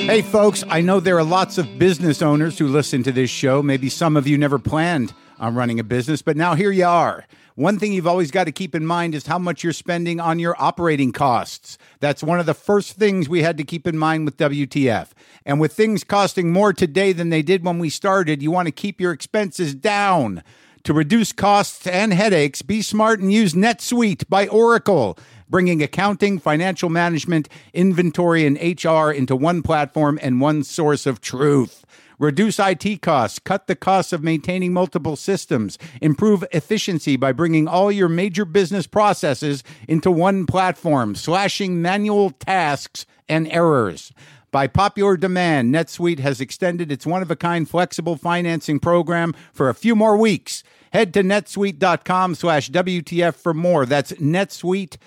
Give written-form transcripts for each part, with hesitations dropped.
Hey, folks, I know there are lots of business owners who listen to this show. Maybe some of you never planned on running a business, but now here you are. One thing you've always got to keep in mind is how much you're spending on your operating costs. That's one of the first things we had to keep in mind with WTF. And with things costing more today than they did when we started, you want to keep your expenses down. To reduce costs and headaches, be smart and use NetSuite by Oracle, bringing accounting, financial management, inventory, and HR into one platform and one source of truth. Reduce IT costs, cut the costs of maintaining multiple systems, improve efficiency by bringing all your major business processes into one platform, slashing manual tasks and errors. By popular demand, NetSuite has extended its one-of-a-kind flexible financing program for a few more weeks. Head to netsuite.com/WTF for more. That's NetSuite,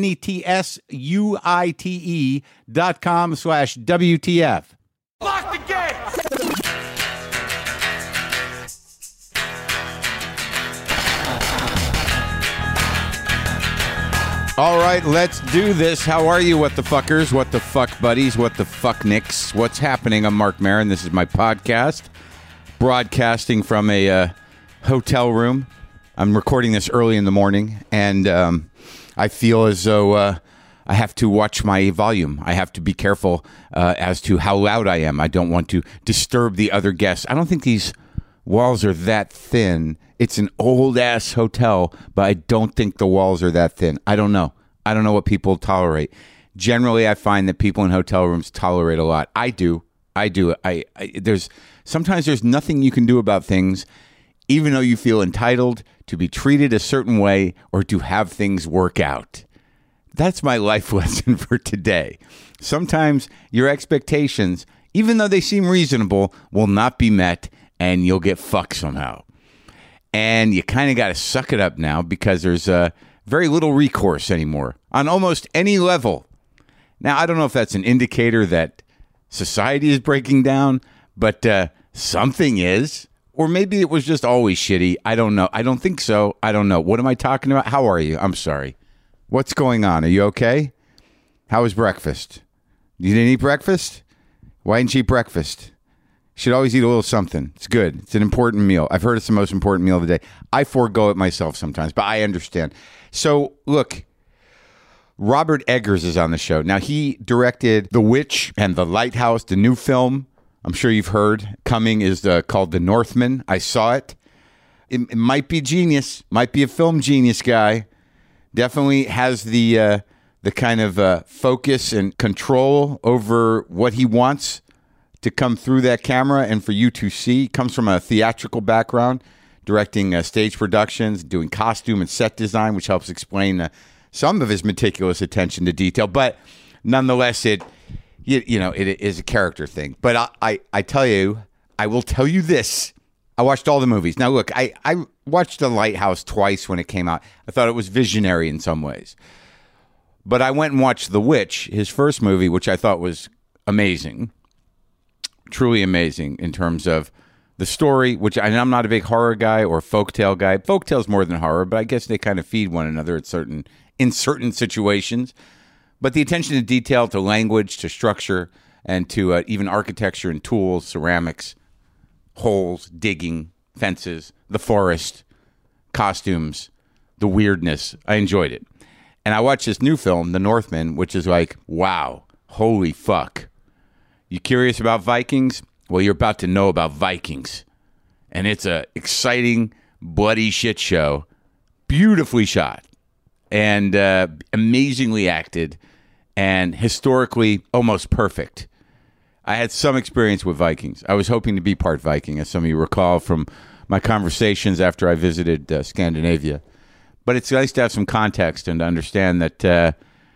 NetSuite.com/WTF. Lock the gate! All right, let's do this. How are you, what the fuckers, what the fuck buddies, what the fuck nicks? What's happening? I'm Mark Maron. This is my podcast, broadcasting from a hotel room. I'm recording this early in the morning, and I feel as though I have to watch my volume. I have to be careful as to how loud I am. I don't want to disturb the other guests. I don't think these walls are that thin. It's an old-ass hotel, but I don't think the walls are that thin. I don't know. I don't know what people tolerate. Generally, I find that people in hotel rooms tolerate a lot. I do. Sometimes there's nothing you can do about things, even though you feel entitled to be treated a certain way or to have things work out. That's my life lesson for today. Sometimes your expectations, even though they seem reasonable, will not be met, and you'll get fucked somehow. And you kind of got to suck it up now because there's very little recourse anymore on almost any level. Now, I don't know if that's an indicator that society is breaking down, but something is. Or maybe it was just always shitty. I don't know. I don't think so. I don't know. What am I talking about? How are you? I'm sorry. What's going on? Are you okay? How was breakfast? You didn't eat breakfast? Why didn't you eat breakfast? Should always eat a little something. It's good. It's an important meal. I've heard it's the most important meal of the day. I forego it myself sometimes, but I understand. So, look, Robert Eggers is on the show. Now, he directed The Witch and The Lighthouse, the new film. I'm sure you've heard. Coming is called The Northman. I saw it. It might be genius. Might be a film genius guy. Definitely has the kind of focus and control over what he wants to come through that camera and for you to see. Comes from a theatrical background, directing stage productions, doing costume and set design, which helps explain some of his meticulous attention to detail. But nonetheless, it is a character thing. But I tell you, I will tell you this. I watched all the movies. Now, look, I watched The Lighthouse twice when it came out. I thought it was visionary in some ways. But I went and watched The Witch, his first movie, which I thought was amazing. Truly amazing in terms of the story, which I'm not a big horror guy or folktale guy. Folktale's more than horror, but I guess they kind of feed one another in certain situations. But the attention to detail, to language, to structure, and to even architecture and tools, ceramics, holes, digging, fences, the forest, costumes, the weirdness. I enjoyed it. And I watched this new film, The Northman, which is like, wow, holy fuck. You curious about Vikings? Well, you're about to know about Vikings. And it's a exciting, bloody shit show. Beautifully shot. And amazingly acted. And historically, almost perfect. I had some experience with Vikings. I was hoping to be part Viking, as some of you recall from my conversations after I visited Scandinavia. But it's nice to have some context and to understand that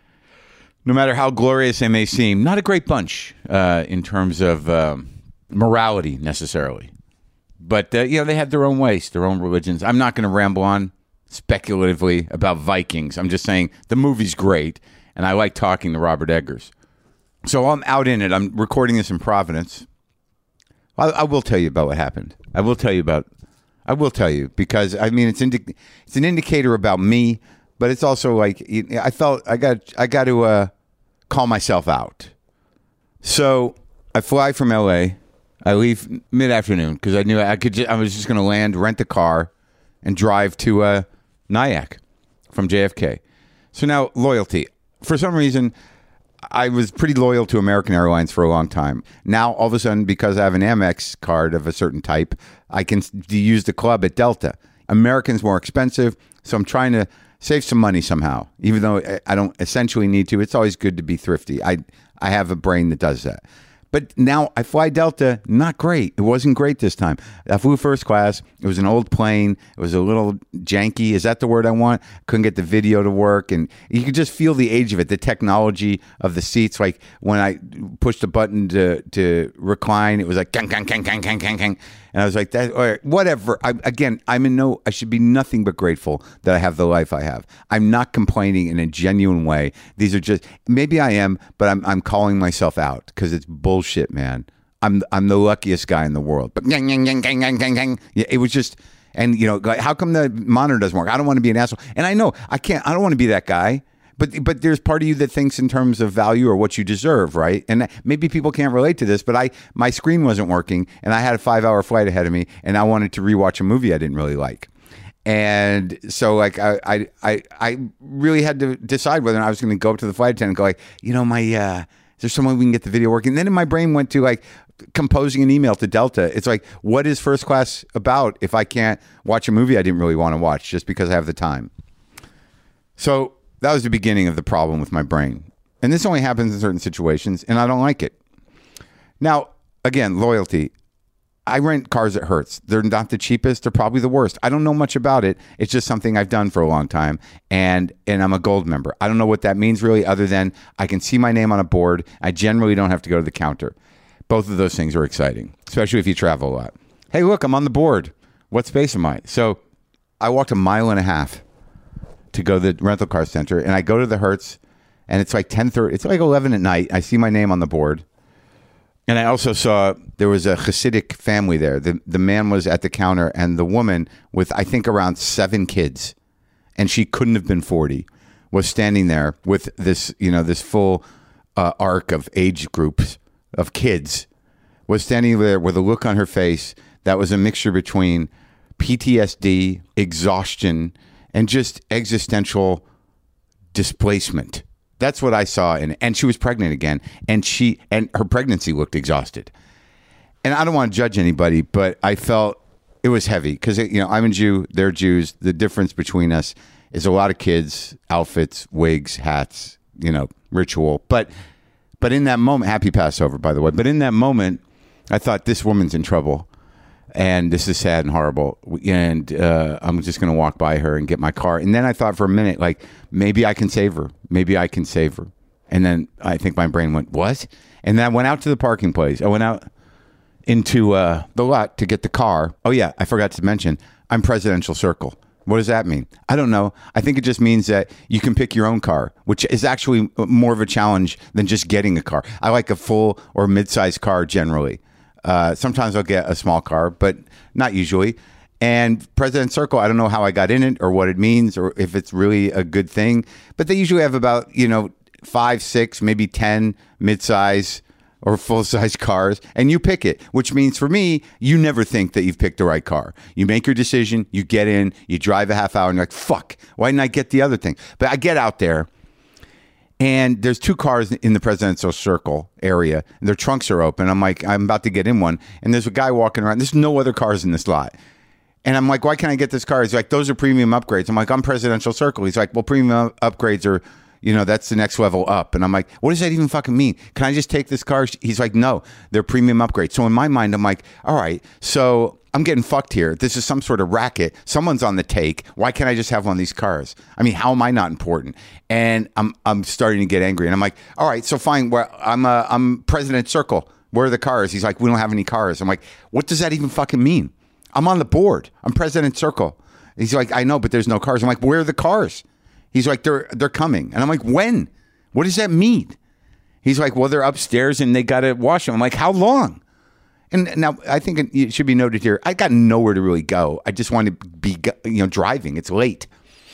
no matter how glorious they may seem, not a great bunch in terms of morality necessarily. But, they had their own ways, their own religions. I'm not going to ramble on speculatively about Vikings. I'm just saying the movie's great, and I like talking to Robert Eggers. So I'm out in it. I'm recording this in Providence. I will tell you about what happened. I will tell you because, I mean, it's an indicator about me, but it's also like I felt I got to call myself out. So I fly from LA. I leave mid-afternoon because I knew I was just going to land, rent a car, and drive to Nyack from JFK. So now, loyalty. For some reason, I was pretty loyal to American Airlines for a long time. Now, all of a sudden, because I have an Amex card of a certain type, I can use the club at Delta. American's more expensive, so I'm trying to save some money somehow. Even though I don't essentially need to, it's always good to be thrifty. I have a brain that does that. But now I fly Delta, not great. It wasn't great this time. I flew first class. It was an old plane. It was a little janky. Is that the word I want? Couldn't get the video to work. And you could just feel the age of it, the technology of the seats. Like when I pushed a button to recline, it was like, kang, kang, kang, kang, kang, kang, kang. And I was like, that, or whatever. I should be nothing but grateful that I have the life I have. I'm not complaining in a genuine way. These are just, maybe I am, but I'm calling myself out because it's bullshit, man. I'm the luckiest guy in the world. But gang, gang, gang, gang, gang, gang, gang. Yeah, it was just, and you know, like, how come the monitor doesn't work? I don't want to be an asshole. And I know I don't want to be that guy. But there's part of you that thinks in terms of value or what you deserve, right? And maybe people can't relate to this, but my screen wasn't working, and I had a 5-hour flight ahead of me, and I wanted to rewatch a movie I didn't really like. And so, like, I really had to decide whether I was going to go up to the flight attendant and go, like, you know, is there some way we can get the video working? And then in my brain went to, like, composing an email to Delta. It's like, what is first class about if I can't watch a movie I didn't really want to watch just because I have the time? So that was the beginning of the problem with my brain. And this only happens in certain situations, and I don't like it. Now, again, loyalty. I rent cars at Hertz. They're not the cheapest. They're probably the worst. I don't know much about it. It's just something I've done for a long time, and I'm a gold member. I don't know what that means really, other than I can see my name on a board. I generally don't have to go to the counter. Both of those things are exciting, especially if you travel a lot. Hey, look, I'm on the board. What space am I? So I walked 1.5 miles to go to the rental car center, and I go to the Hertz, and it's like 10:30. It's like 11 at night. I see my name on the board, and I also saw there was a Hasidic family there. The man was at the counter, and the woman with, I think, around 7 kids, and she couldn't have been 40, was standing there with this, you know, this full arc of age groups of kids, was standing there with a look on her face that was a mixture between PTSD, exhaustion, and just existential displacement. That's what I saw. And she was pregnant again. And her pregnancy looked exhausted. And I don't want to judge anybody, but I felt it was heavy because, you know, I'm a Jew, they're Jews. The difference between us is a lot of kids, outfits, wigs, hats, you know, ritual. But in that moment, happy Passover, by the way. But in that moment, I thought, this woman's in trouble. And this is sad and horrible. And I'm just going to walk by her and get my car. And then I thought for a minute, like, maybe I can save her. Maybe I can save her. And then I think my brain went, what? And then I went out to the parking place. I went out into the lot to get the car. Oh, yeah, I forgot to mention, I'm Presidential Circle. What does that mean? I don't know. I think it just means that you can pick your own car, which is actually more of a challenge than just getting a car. I like a full or mid-sized car generally. Sometimes I'll get a small car, but not usually. And President Circle, I don't know how I got in it or what it means or if it's really a good thing, but they usually have about, 5, 6, maybe 10 mid-size or full-size cars, and you pick it, which means for me, you never think that you've picked the right car. You make your decision, you get in, you drive a half hour, and you're like, fuck, why didn't I get the other thing? But I get out there, and there's 2 cars in the Presidential Circle area, and their trunks are open. I'm like, I'm about to get in one, and there's a guy walking around. There's no other cars in this lot. And I'm like, why can't I get this car? He's like, those are premium upgrades. I'm like, I'm Presidential Circle. He's like, well, premium upgrades are, that's the next level up. And I'm like, what does that even fucking mean? Can I just take this car? He's like, no, they're premium upgrades. So in my mind, I'm like, all right, so I'm getting fucked here. This is some sort of racket. Someone's on the take. Why can't I just have one of these cars? I mean, how am I not important? And I'm starting to get angry. And I'm like, all right, so fine. Well, I'm President Circle. Where are the cars? He's like, we don't have any cars. I'm like, what does that even fucking mean? I'm on the board. I'm President Circle. He's like, I know, but there's no cars. I'm like, where are the cars? He's like, they're coming. And I'm like, when? What does that mean? He's like, well, they're upstairs and they got to wash them. I'm like, how long? And now I think it should be noted here, I got nowhere to really go. I just want to be, driving. It's late.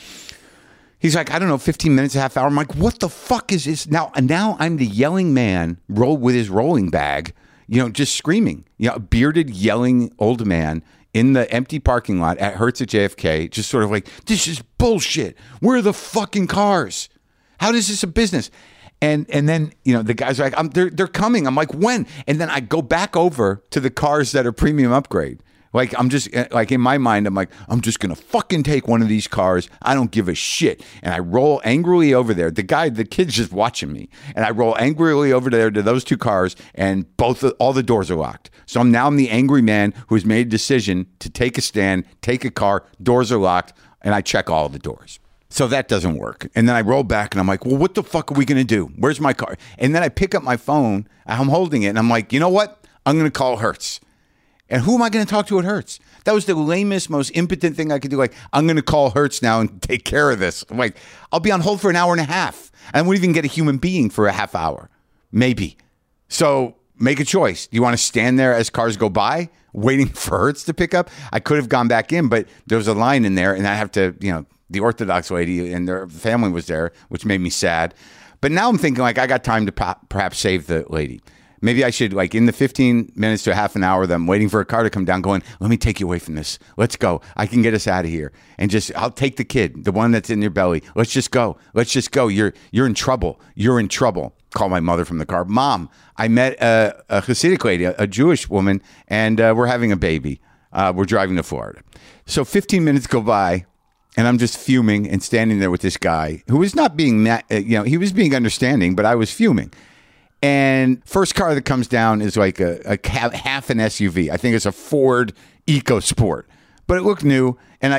He's like, I don't know, 15 minutes, a half hour. I'm like, what the fuck is this? Now I'm the yelling man with his rolling bag just screaming. A bearded, yelling old man in the empty parking lot at Hertz at JFK, just sort of like, this is bullshit. Where are the fucking cars? How is this a business? And then, the guys are like, they're coming. I'm like, when? And then I go back over to the cars that are premium upgrade. Like, I'm just, like, in my mind, I'm like, I'm just going to fucking take one of these cars. I don't give a shit. And I roll angrily over there. The kid's just watching me. And I roll angrily over there to those two cars, and all the doors are locked. So I'm the angry man who's made a decision to take a stand, take a car, doors are locked, and I check all the doors. So that doesn't work. And then I roll back and I'm like, well, what the fuck are we going to do? Where's my car? And then I pick up my phone. I'm holding it. And I'm like, you know what? I'm going to call Hertz. And who am I going to talk to at Hertz? That was the lamest, most impotent thing I could do. Like, I'm going to call Hertz now and take care of this. I'm like, I'll be on hold for an hour and a half. I won't even get a human being for a half hour. Maybe. So make a choice. Do you want to stand there as cars go by waiting for Hertz to pick up? I could have gone back in, but there was a line in there and I have to, the Orthodox lady and their family was there, which made me sad. But now I'm thinking, like, I got time to perhaps save the lady. Maybe I should, like, in the 15 minutes to half an hour that I'm waiting for a car to come down, going, let me take you away from this. Let's go. I can get us out of here. And I'll take the kid, the one that's in your belly. Let's just go. Let's just go. You're in trouble. You're in trouble. Call my mother from the car. Mom, I met a Hasidic lady, a Jewish woman, and we're having a baby. We're driving to Florida. So 15 minutes go by. And I'm just fuming and standing there with this guy who was not being, he was being understanding, but I was fuming. And first car that comes down is like a half an SUV. I think it's a Ford EcoSport, but it looked new. And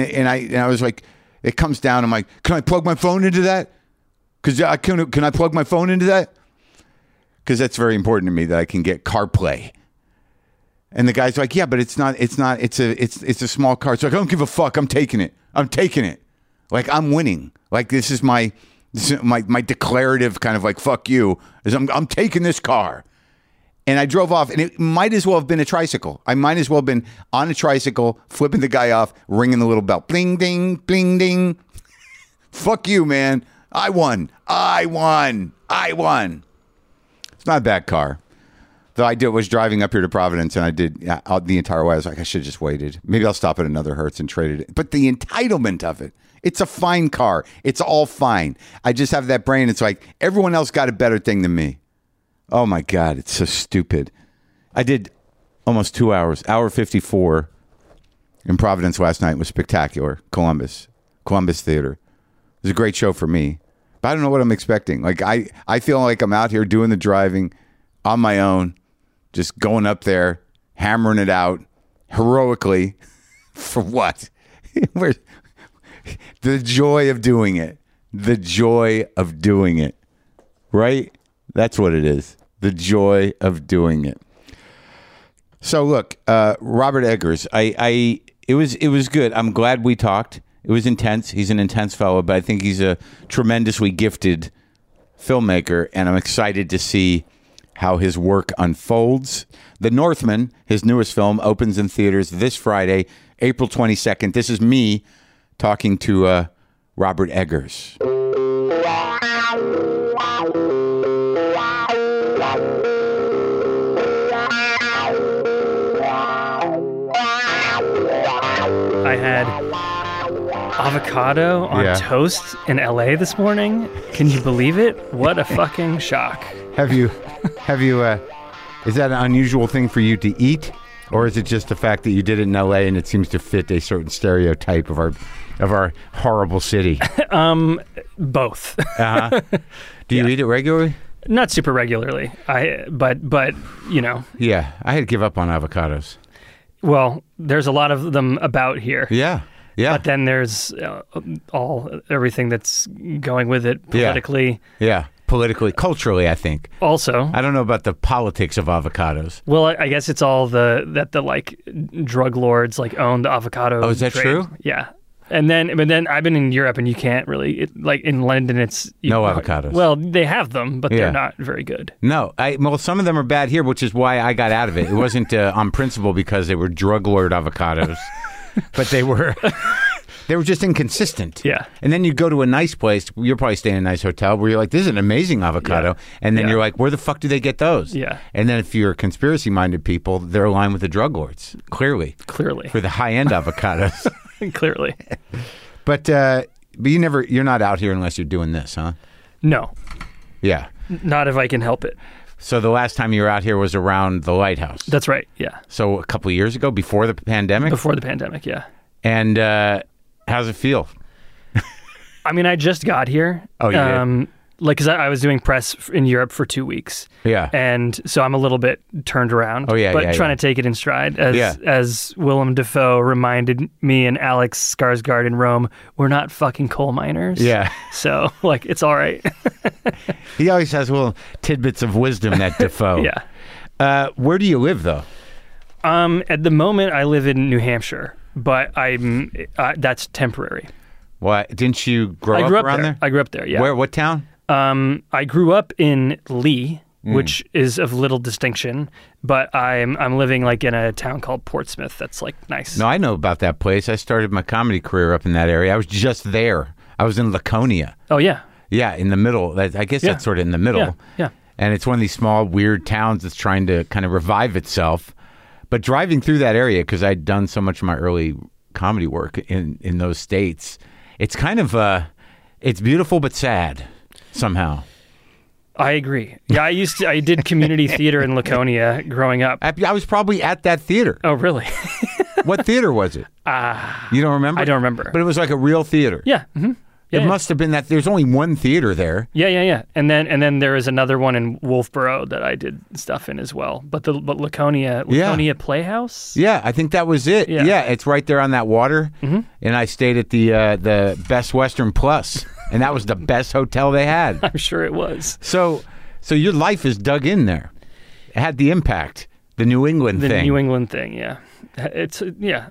I was like, it comes down. I'm like, can I plug my phone into that? Because can I plug my phone into that? Because that's very important to me that I can get CarPlay. And the guy's like, yeah, but it's a small car. It's like, I don't give a fuck. I'm taking it. Like, I'm winning. Like, this is my declarative kind of like, fuck you, is I'm taking this car. And I drove off, and it might as well have been a tricycle. I might as well have been on a tricycle, flipping the guy off, ringing the little bell. Bling, ding, bling, ding. Fuck you, man. I won. It's not a bad car. Though I was driving up here to Providence, and I did the entire way. I was like, I should have just waited. Maybe I'll stop at another Hertz and trade it. But the entitlement of it, it's a fine car. It's all fine. I just have that brain. It's like, everyone else got a better thing than me. Oh, my God. It's so stupid. I did almost 2 hours, hour 54 in Providence last night. It was spectacular. Columbus Theater. It was a great show for me. But I don't know what I'm expecting. Like, I feel like I'm out here doing the driving on my own, just going up there, hammering it out heroically. For what? The joy of doing it. The joy of doing it. Right? That's what it is. The joy of doing it. So look, Robert Eggers, it was good. I'm glad we talked. It was intense. He's an intense fellow, but I think he's a tremendously gifted filmmaker, and I'm excited to see how his work unfolds. The Northman, his newest film, opens in theaters this Friday, April 22nd. This is me talking to Robert Eggers. I had avocado on toast in LA this morning. Can you believe it? What a fucking shock. Have you, is that an unusual thing for you to eat? Or is it just the fact that you did it in LA and it seems to fit a certain stereotype of our horrible city? Both. Do you eat it regularly? Not super regularly. But you know. Yeah, I had to give up on avocados. Well, there's a lot of them about here. Yeah. But then there's everything that's going with it politically. Yeah. Politically, culturally, I think. Also, I don't know about the politics of avocados. Well, I guess it's all the like drug lords like own the avocado. Oh, is that trade. true? Yeah. But then I've been in Europe and you can't really, like in London, it's... No avocados. Well, they have them, but they're not very good. No. Well, some of them are bad here, which is why I got out of it. It wasn't on principle because they were drug lord avocados, but they were They were just inconsistent. Yeah. And then you go to a nice place. You're probably staying in a nice hotel where you're like, this is an amazing avocado. Yeah. And then Yeah. you're like, where the fuck do they get those? Yeah. And then if you're conspiracy-minded people, they're aligned with the drug lords, clearly. Clearly. For the high-end avocados. Clearly. But you're not out here unless you're doing this, huh? No. Yeah. Not if I can help it. So the last time you were out here was around the lighthouse. That's right. Yeah. So a couple of years ago, before the pandemic? Before the pandemic, yeah. And how's it feel? I mean, I just got here. Oh, you did? Because I was doing press in Europe for 2 weeks. Yeah. And so I'm a little bit turned around. Oh, yeah, But yeah, trying yeah. to take it in stride. As Willem Dafoe reminded me and Alex Skarsgård in Rome, we're not fucking coal miners. Yeah. So, like, it's all right. He always has little tidbits of wisdom, that Defoe. Yeah. Where do you live, though? At the moment, I live in New Hampshire, but that's temporary. Why? Didn't you grow I grew up up around there. there? I grew up there, yeah. Where? What town? I grew up in Lee, which is of little distinction, but I'm living like in a town called Portsmouth. That's like nice. No, I know about that place. I started my comedy career up in that area. I was just there. I was in Laconia. Oh yeah. Yeah, in the middle. I guess Yeah. that's sort of in the middle. Yeah. Yeah. And it's one of these small, weird towns that's trying to kind of revive itself. But driving through that area, because I'd done so much of my early comedy work in those states, it's kind of it's beautiful but sad somehow. I agree. Yeah, I did community theater in Laconia growing up. I was probably at that theater. Oh really? What theater was it? You don't remember? I don't remember. But it was like a real theater. Yeah. Mm-hmm. Yeah, It must have been that. There's only one theater there. Yeah. And then there was another one in Wolfboro that I did stuff in as well. But Laconia Playhouse. Yeah, I think that was it. Yeah. Yeah, it's right there on that water. Mm-hmm. And I stayed at the Best Western Plus, and that was the best hotel they had. I'm sure it was. So your life is dug in there. It had the impact, the New England The thing. New England thing, yeah. It's yeah.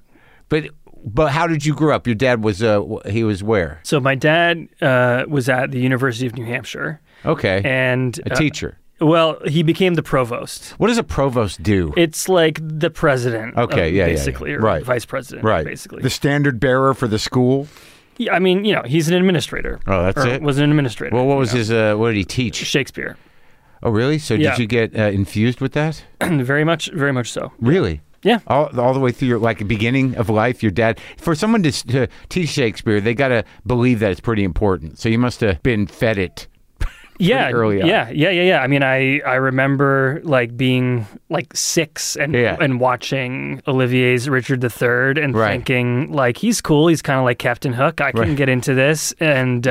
But how did you grow up? Your dad was he was where? So my dad was at the University of New Hampshire. Okay. And A teacher. Well, he became the provost. What does a provost do? It's like the president. Okay, basically, yeah. or Right. vice president, Right. basically. The standard bearer for the school. Yeah, I mean, he's an administrator. Oh, that's it? Was an administrator. Well, what was his? What did he teach? Shakespeare. Oh, really? So Yeah. did you get infused with that? Very much so. Really? Yeah. All the way through your beginning of life, your dad. For someone to teach Shakespeare, they got to believe that it's pretty important. So you must have been fed it. Yeah, early on. Yeah. I mean, I remember like being like 6 and watching Olivier's Richard III and Right. thinking like he's cool. He's kind of like Captain Hook. I can Right. get into this, and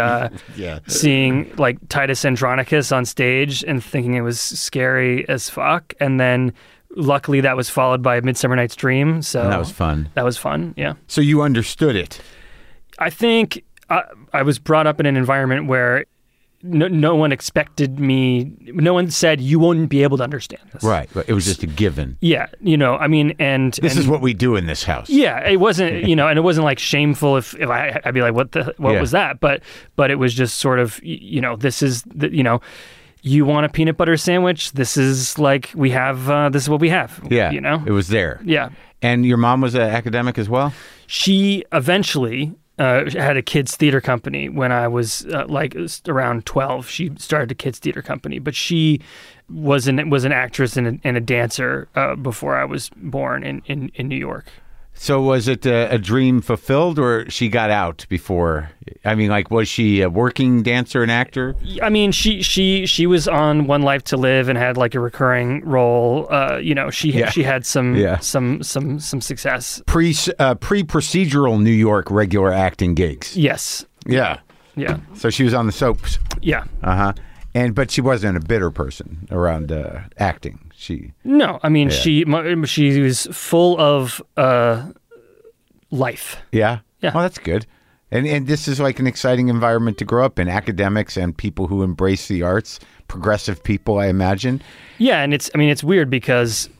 seeing like Titus Andronicus on stage and thinking it was scary as fuck. And then luckily that was followed by Midsummer Night's Dream. So And that was fun. That was fun. Yeah. So you understood it. I think I was brought up in an environment where no one expected me. No one said you wouldn't be able to understand this. Right. It was just a given. Yeah, I mean, This is what we do in this house. Yeah, it wasn't, and it wasn't like shameful if I'd be like, what Yeah. was that? But it was just sort of, this is you want a peanut butter sandwich? This is like we have. This is what we have. Yeah. It was there. Yeah. And your mom was an academic as well? She eventually had a kids theater company when I was around 12. She started a kids theater company, but she was an actress and a dancer before I was born in New York. So was it a dream fulfilled, or she got out before? I mean, like, was she a working dancer and actor? I mean, she was on One Life to Live and had like a recurring role. She had some success. Pre-procedural New York regular acting gigs. Yes. Yeah. Yeah. So she was on the soaps. Yeah. But she wasn't a bitter person around acting. No, I mean she was full of life. Yeah. Yeah. Oh, that's good. And this is like an exciting environment to grow up in. Academics and people who embrace the arts, progressive people, I imagine. Yeah, and it's weird because,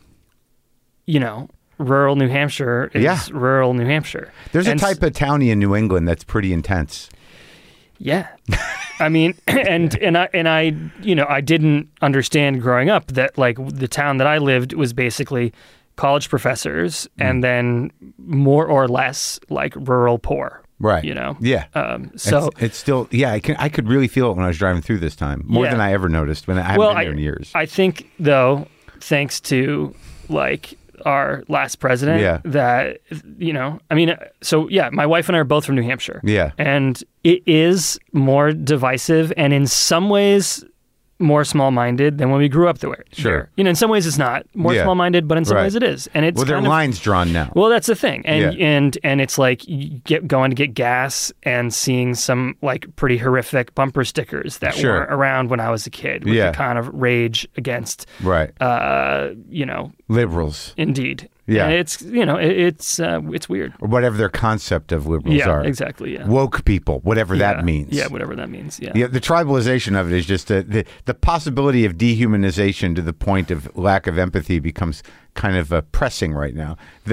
rural New Hampshire is rural New Hampshire. There's a type of townie in New England that's pretty intense. Yeah. I mean, and I I didn't understand growing up that like the town that I lived was basically college professors and then more or less like rural poor. Right. You know? Yeah. So it's still, yeah, I could really feel it when I was driving through this time, more Yeah. than I ever noticed when I haven't been there in years. I think, though, thanks to like our last president, Yeah. that, you know, I mean, so yeah, my wife and I are both from New Hampshire. Yeah. And it is more divisive and in some ways more small-minded than when we grew up there. Sure. You know, in some ways it's not more Yeah. small-minded, but in some Right. ways it is. And it's Well, there are kind of, lines drawn now. well, that's the thing, and Yeah. and it's like you going to get gas and seeing some like pretty horrific bumper stickers that Sure. were around when I was a kid, with Yeah. the kind of rage against, Right. you know, Liberals. indeed, Yeah. and it's, you know, it's weird. Or whatever their concept of liberals Yeah, are. exactly. Yeah, Woke people, whatever Yeah. that means. Yeah, whatever that means. Yeah. Yeah, the tribalization of it is just the possibility of dehumanization to the point of lack of empathy becomes kind of pressing right now.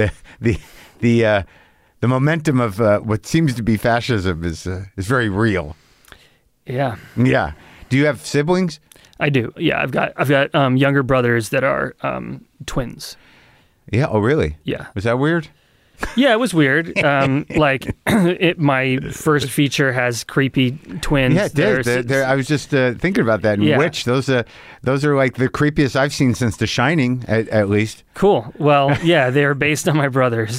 The momentum of what seems to be fascism is very real. Yeah. Yeah. Do you have siblings? I do. Yeah, I've got younger brothers that are twins. Yeah. Oh, really? Yeah. Was that weird? Yeah, it was weird. Like, my first feature has creepy twins. Yeah, it did. I was just thinking about that. In Yeah. Which those are like the creepiest I've seen since The Shining, at least. Cool. Well, yeah, they are based on my brothers.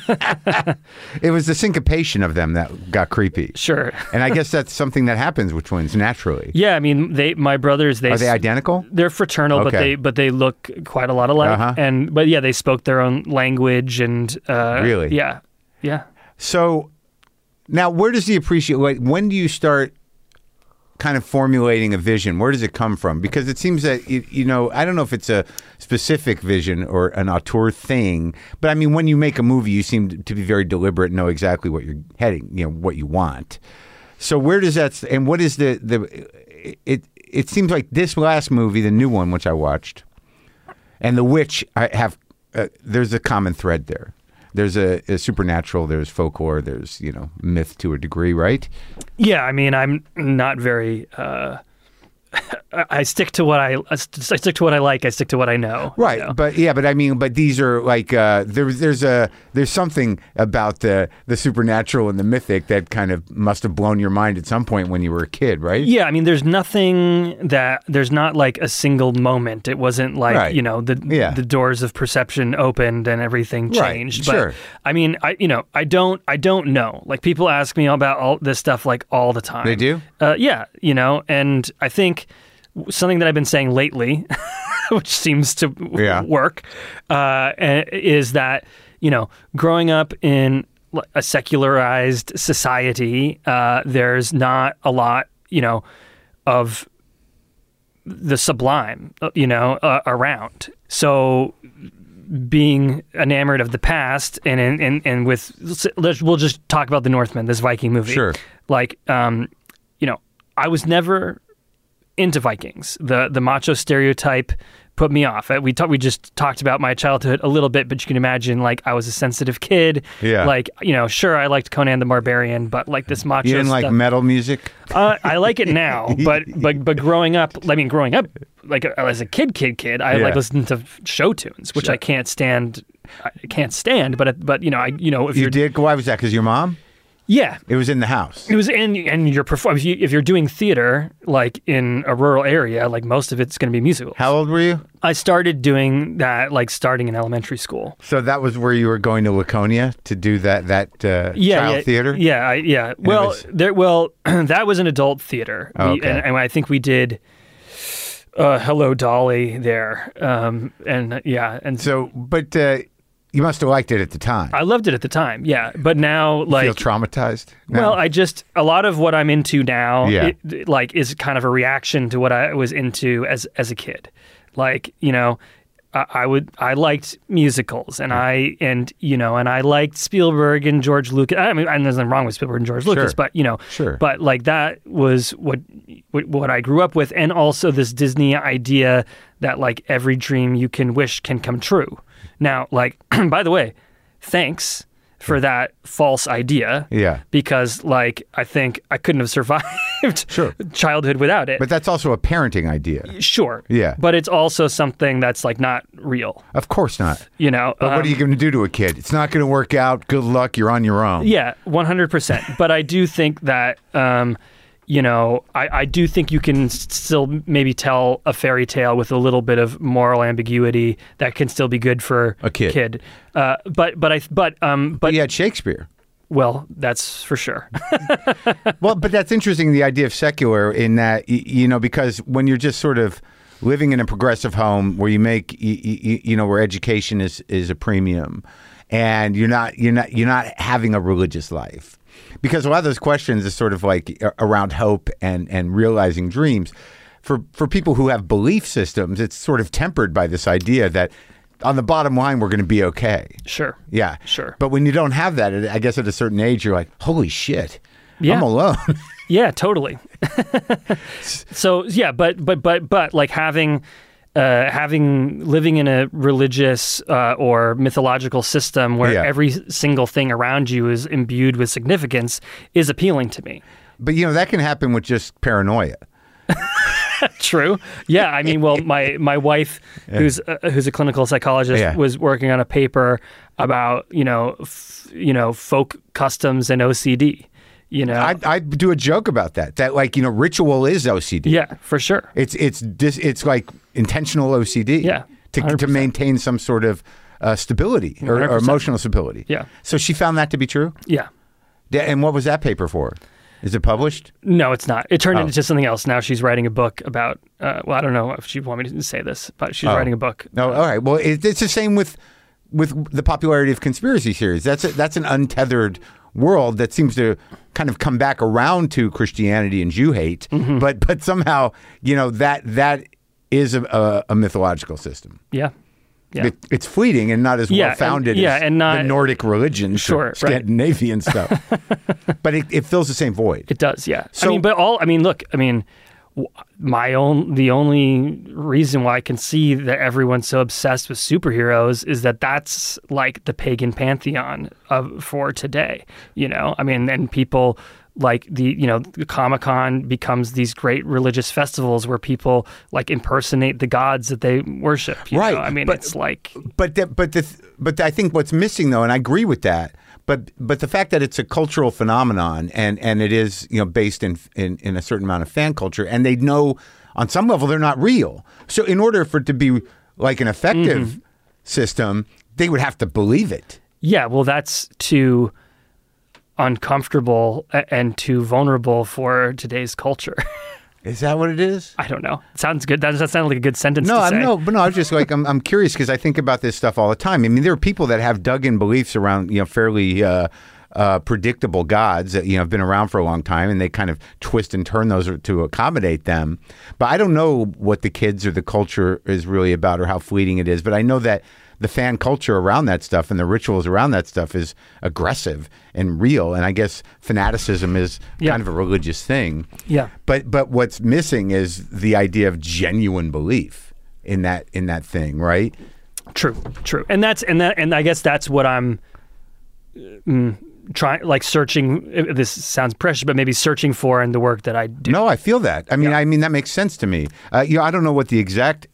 It was the syncopation of them that got creepy. Sure. And I guess that's something that happens with twins naturally. Yeah, I mean, my brothers. Are they identical? They're fraternal, Okay. but they look quite a lot alike. Uh-huh. But yeah, they spoke their own language and Really? Yeah. Yeah. So now, where does the appreciation? Like, when do you start kind of formulating a vision? Where does it come from? Because it seems that you know, I don't know if it's a specific vision or an auteur thing, but I mean, when you make a movie, you seem to be very deliberate and know exactly what you're heading, you know, what you want. So where does that? And what is it seems like this last movie, the new one, which I watched, and The Witch, I have. There's a common thread there. There's a supernatural, there's folklore, there's, you know, myth to a degree, right? Yeah, I mean, I'm not very. I stick to what I stick to what I like. I stick to what I know. Right, you know? but I mean, these are like there's something about the supernatural and the mythic that kind of must have blown your mind at some point when you were a kid, right? Yeah, I mean, there's not like a single moment. It wasn't like, Right. you know, the doors of perception opened and everything changed. Right, But sure. I mean, I don't know. Like, people ask me about all this stuff like all the time. They do? Yeah, you know, and I think something that I've been saying lately, which seems to work, is that, you know, growing up in a secularized society, there's not a lot, you know, of the sublime, you know, around. So being enamored of the past and with, we'll just talk about The Northman, this Viking movie. Sure. Like, you know, I was never into Vikings. The macho stereotype put me off. We just talked about my childhood a little bit, but you can imagine, like, I was a sensitive kid. Yeah. Like, you know, sure, I liked Conan the Barbarian, but like this macho You didn't like stuff, metal music? I like it now, but growing up, like as a kid, I like listened to show tunes, which Sure. I can't stand. But you know, if You did? Why was that? Because your mom? yeah. It was in the house. It was and your performance. If you're doing theater, like in a rural area, like most of it's going to be musicals. How old were you? I started doing that, like starting in elementary school. So that was where you were going to Laconia to do that child theater? Yeah. Well, that was an adult theater. Oh, okay. And I think we did Hello Dolly there. And So, but you must have liked it at the time. I loved it at the time. Yeah, but now, like, Feel traumatized? No. well, a lot of what I'm into now, Yeah. is kind of a reaction to what I was into as a kid. Like, you know, I liked musicals, and I liked Spielberg and George Lucas. I mean, there's nothing wrong with Spielberg and George Lucas, but you know, Sure. But like that was what I grew up with, and also this Disney idea that like every dream you can wish can come true. Now, like, by the way, thanks. for that false idea. Yeah. Because, like, I think I couldn't have survived Sure. childhood without it. But that's also a parenting idea. Sure. Yeah. But it's also something that's, like, not real. Of course not. You know? But what are you going to do to a kid? It's not going to work out. Good luck. You're on your own. Yeah, 100%. But I do think that, you know, I do think you can still maybe tell a fairy tale with a little bit of moral ambiguity that can still be good for A kid. But You had Shakespeare. well, that's for sure. Well, but that's interesting, the idea of secular in that, you know, because when you're just sort of living in a progressive home where you make, you know, where education is a premium and you're not having a religious life. Because a lot of those questions is sort of like around hope and realizing dreams. For people who have belief systems, it's sort of tempered by this idea that on the bottom line, we're going to be okay. Sure. Yeah. Sure. But when you don't have that, I guess at a certain age, you're like, holy shit, Yeah. I'm alone. Yeah, totally. So yeah, but like having living in a religious or mythological system where Yeah. every single thing around you is imbued with significance is appealing to me. But, you know, that can happen with just paranoia. True. Yeah. I mean, well, my wife, who's a clinical psychologist, Yeah. was working on a paper about folk customs and OCD. You know. I do a joke about that like, you know, ritual is OCD. Yeah, for sure. It's like intentional OCD. Yeah, To 100%. maintain some sort of stability or 100%. emotional stability. Yeah. So she found that to be true? Yeah. And what was that paper for? Is it published? No, it's not. It turned Oh. into something else. Now she's writing a book about. Well, I don't know if she want me to say this, but she's writing a book. No, all right. Well, it's the same with the popularity of conspiracy theories. That's an untethered world that seems to kind of come back around to Christianity and Jew hate, Mm-hmm. but somehow, you know, that is a mythological system. Yeah. Yeah. It's fleeting and not as Yeah, well founded and- yeah, as and not- the Nordic religions, Sure, or right. Scandinavian stuff. But it fills the same void. It does, yeah. So- Look, the only reason why I can see that everyone's so obsessed with superheroes is that that's like the pagan pantheon for today, you know? I mean, and people like the Comic-Con becomes these great religious festivals where people like impersonate the gods that they worship. You Right, know? I mean, but- it's like, But I think what's missing though, and I agree with that, but the fact that it's a cultural phenomenon and it is, you know, based in a certain amount of fan culture, and they know on some level they're not real. So in order for it to be like an effective system, they would have to believe it. yeah, well, that's too uncomfortable and too vulnerable for today's culture. Is that what it is? I don't know. Sounds good. That sounds like a good sentence No, to say. I was just like, I'm curious because I think about this stuff all the time. I mean, there are people that have dug in beliefs around, you know, fairly predictable gods that, you know, have been around for a long time, and they kind of twist and turn those to accommodate them. But I don't know what the kids or the culture is really about or how fleeting it is. But I know that the fan culture around that stuff and the rituals around that stuff is aggressive and real. And I guess fanaticism is kind of a religious thing. Yeah. But what's missing is the idea of genuine belief in that thing, right? True. And I guess that's what I'm trying, like searching. This sounds precious, but maybe searching for in the work that I do. No, I feel that. I mean, that makes sense to me. You know, I don't know what the exact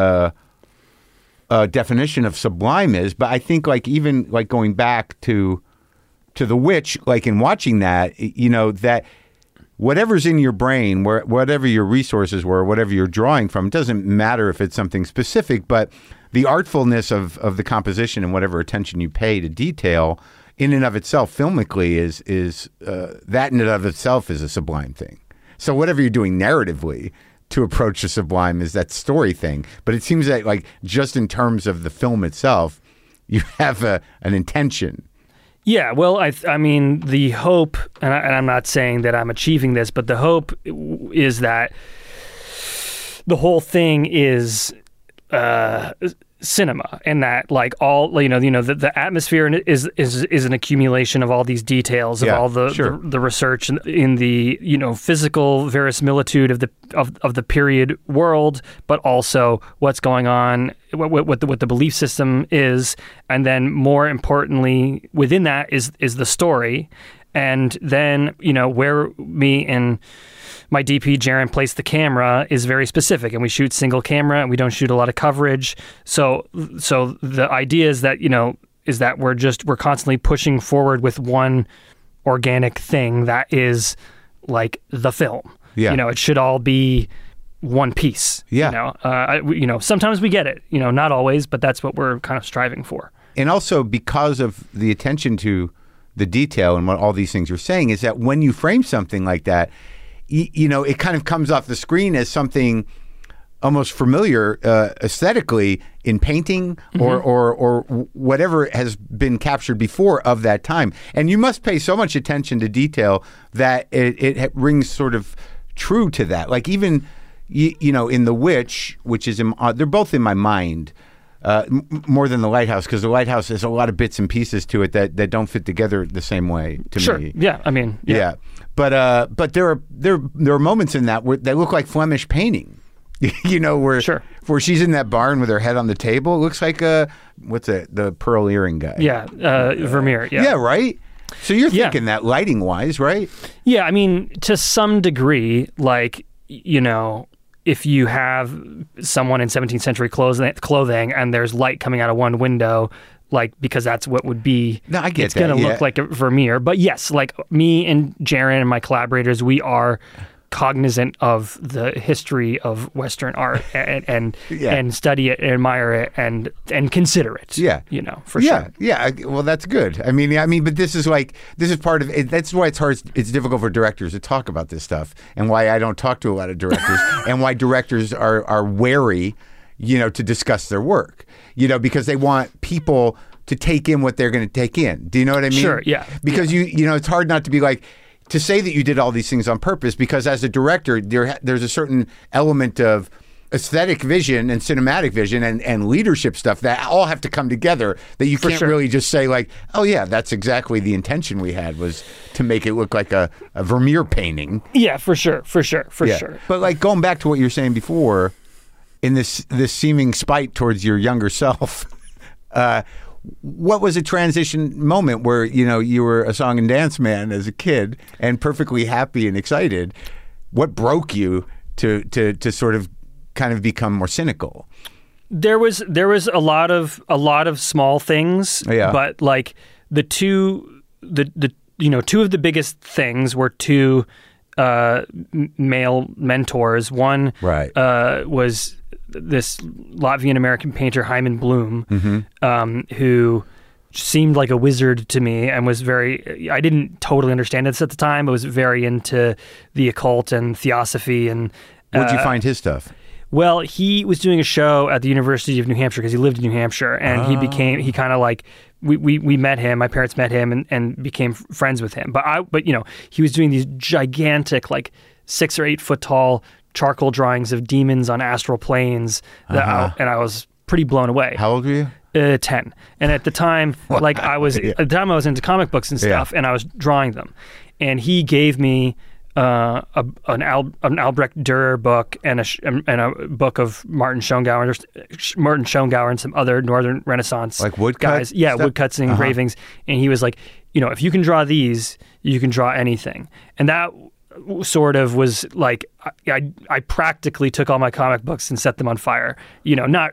definition of sublime is, but I think like even like going back to The Witch, like in watching that, you know, that whatever's in your brain, whatever your resources were, whatever you're drawing from, it doesn't matter if it's something specific, but the artfulness of the composition and whatever attention you pay to detail in and of itself filmically is that in and of itself is a sublime thing. So whatever you're doing narratively to approach the sublime is that story thing. But it seems that like just in terms of the film itself, you have an intention. Yeah, well, I mean, the hope, and I'm not saying that I'm achieving this, but the hope is that the whole thing is cinema, and that like all the atmosphere is an accumulation of all these details of all the research in the physical verisimilitude of the period world, but also what's going on, what the belief system is, and then more importantly within that is the story, and then where me and my DP, Jaron, placed the camera is very specific, and we shoot single camera, and we don't shoot a lot of coverage. So the idea is that, is that we're constantly pushing forward with one organic thing that is like the film. Yeah. It should all be one piece. Yeah. Sometimes we get it, not always, but that's what we're kind of striving for. And also because of the attention to the detail and what all these things you're saying is that when you frame something like that, it kind of comes off the screen as something almost familiar aesthetically in painting or whatever has been captured before of that time. And you must pay so much attention to detail that it rings sort of true to that. Like even, in The Witch, which is, they're both in my mind, more than The Lighthouse, because The Lighthouse has a lot of bits and pieces to it that don't fit together the same way to sure. me. Yeah, I mean, yeah. But there are moments in that where they look like Flemish painting, where she's in that barn with her head on the table. It looks like the pearl earring guy. Yeah, Vermeer. Yeah. Yeah, right. So you're thinking that lighting wise, right? Yeah, I mean, to some degree, like if you have someone in 17th century clothing and there's light coming out of one window, like, because that's what would be, no, I get it's going to look like a Vermeer. But yes, like me and Jaron and my collaborators, we are cognizant of the history of Western art and study it and admire it and consider it. Yeah. For sure. Yeah. Well, that's good. I mean, but this is part of it. That's why it's difficult for directors to talk about this stuff, and why I don't talk to a lot of directors and why directors are wary, to discuss their work, because they want people to take in what they're going to take in. Do you know what I mean? Sure. Yeah. Because it's hard not to be like, to say that you did all these things on purpose, because as a director, there's a certain element of aesthetic vision and cinematic vision and leadership stuff that all have to come together, that you can't really just say like, oh yeah, that's exactly the intention we had, was to make it look like a Vermeer painting. Yeah, for sure. But like going back to what you were saying before, in this seeming spite towards your younger self, what was a transition moment where, you were a song and dance man as a kid and perfectly happy and excited? What broke you to sort of kind of become more cynical? There was a lot of small things, but like two of the biggest things were two male mentors. One was this Latvian American painter, Hyman Bloom, who seemed like a wizard to me and was I didn't totally understand this at the time, but was very into the occult and theosophy. And where'd you find his stuff? Well, he was doing a show at the University of New Hampshire, because he lived in New Hampshire, and he kind of like, we met him, my parents met him and became friends with him. But he was doing these gigantic, like 6 or 8 foot tall charcoal drawings of demons on astral planes, and I was pretty blown away. How old were you? 10. And at the time, like I was into comic books and stuff, and I was drawing them. And he gave me an Albrecht Dürer book and a book of Martin Schongauer and some other Northern Renaissance woodcuts, woodcuts and engravings. And he was like, if you can draw these, you can draw anything. And that sort of was like, I practically took all my comic books and set them on fire. But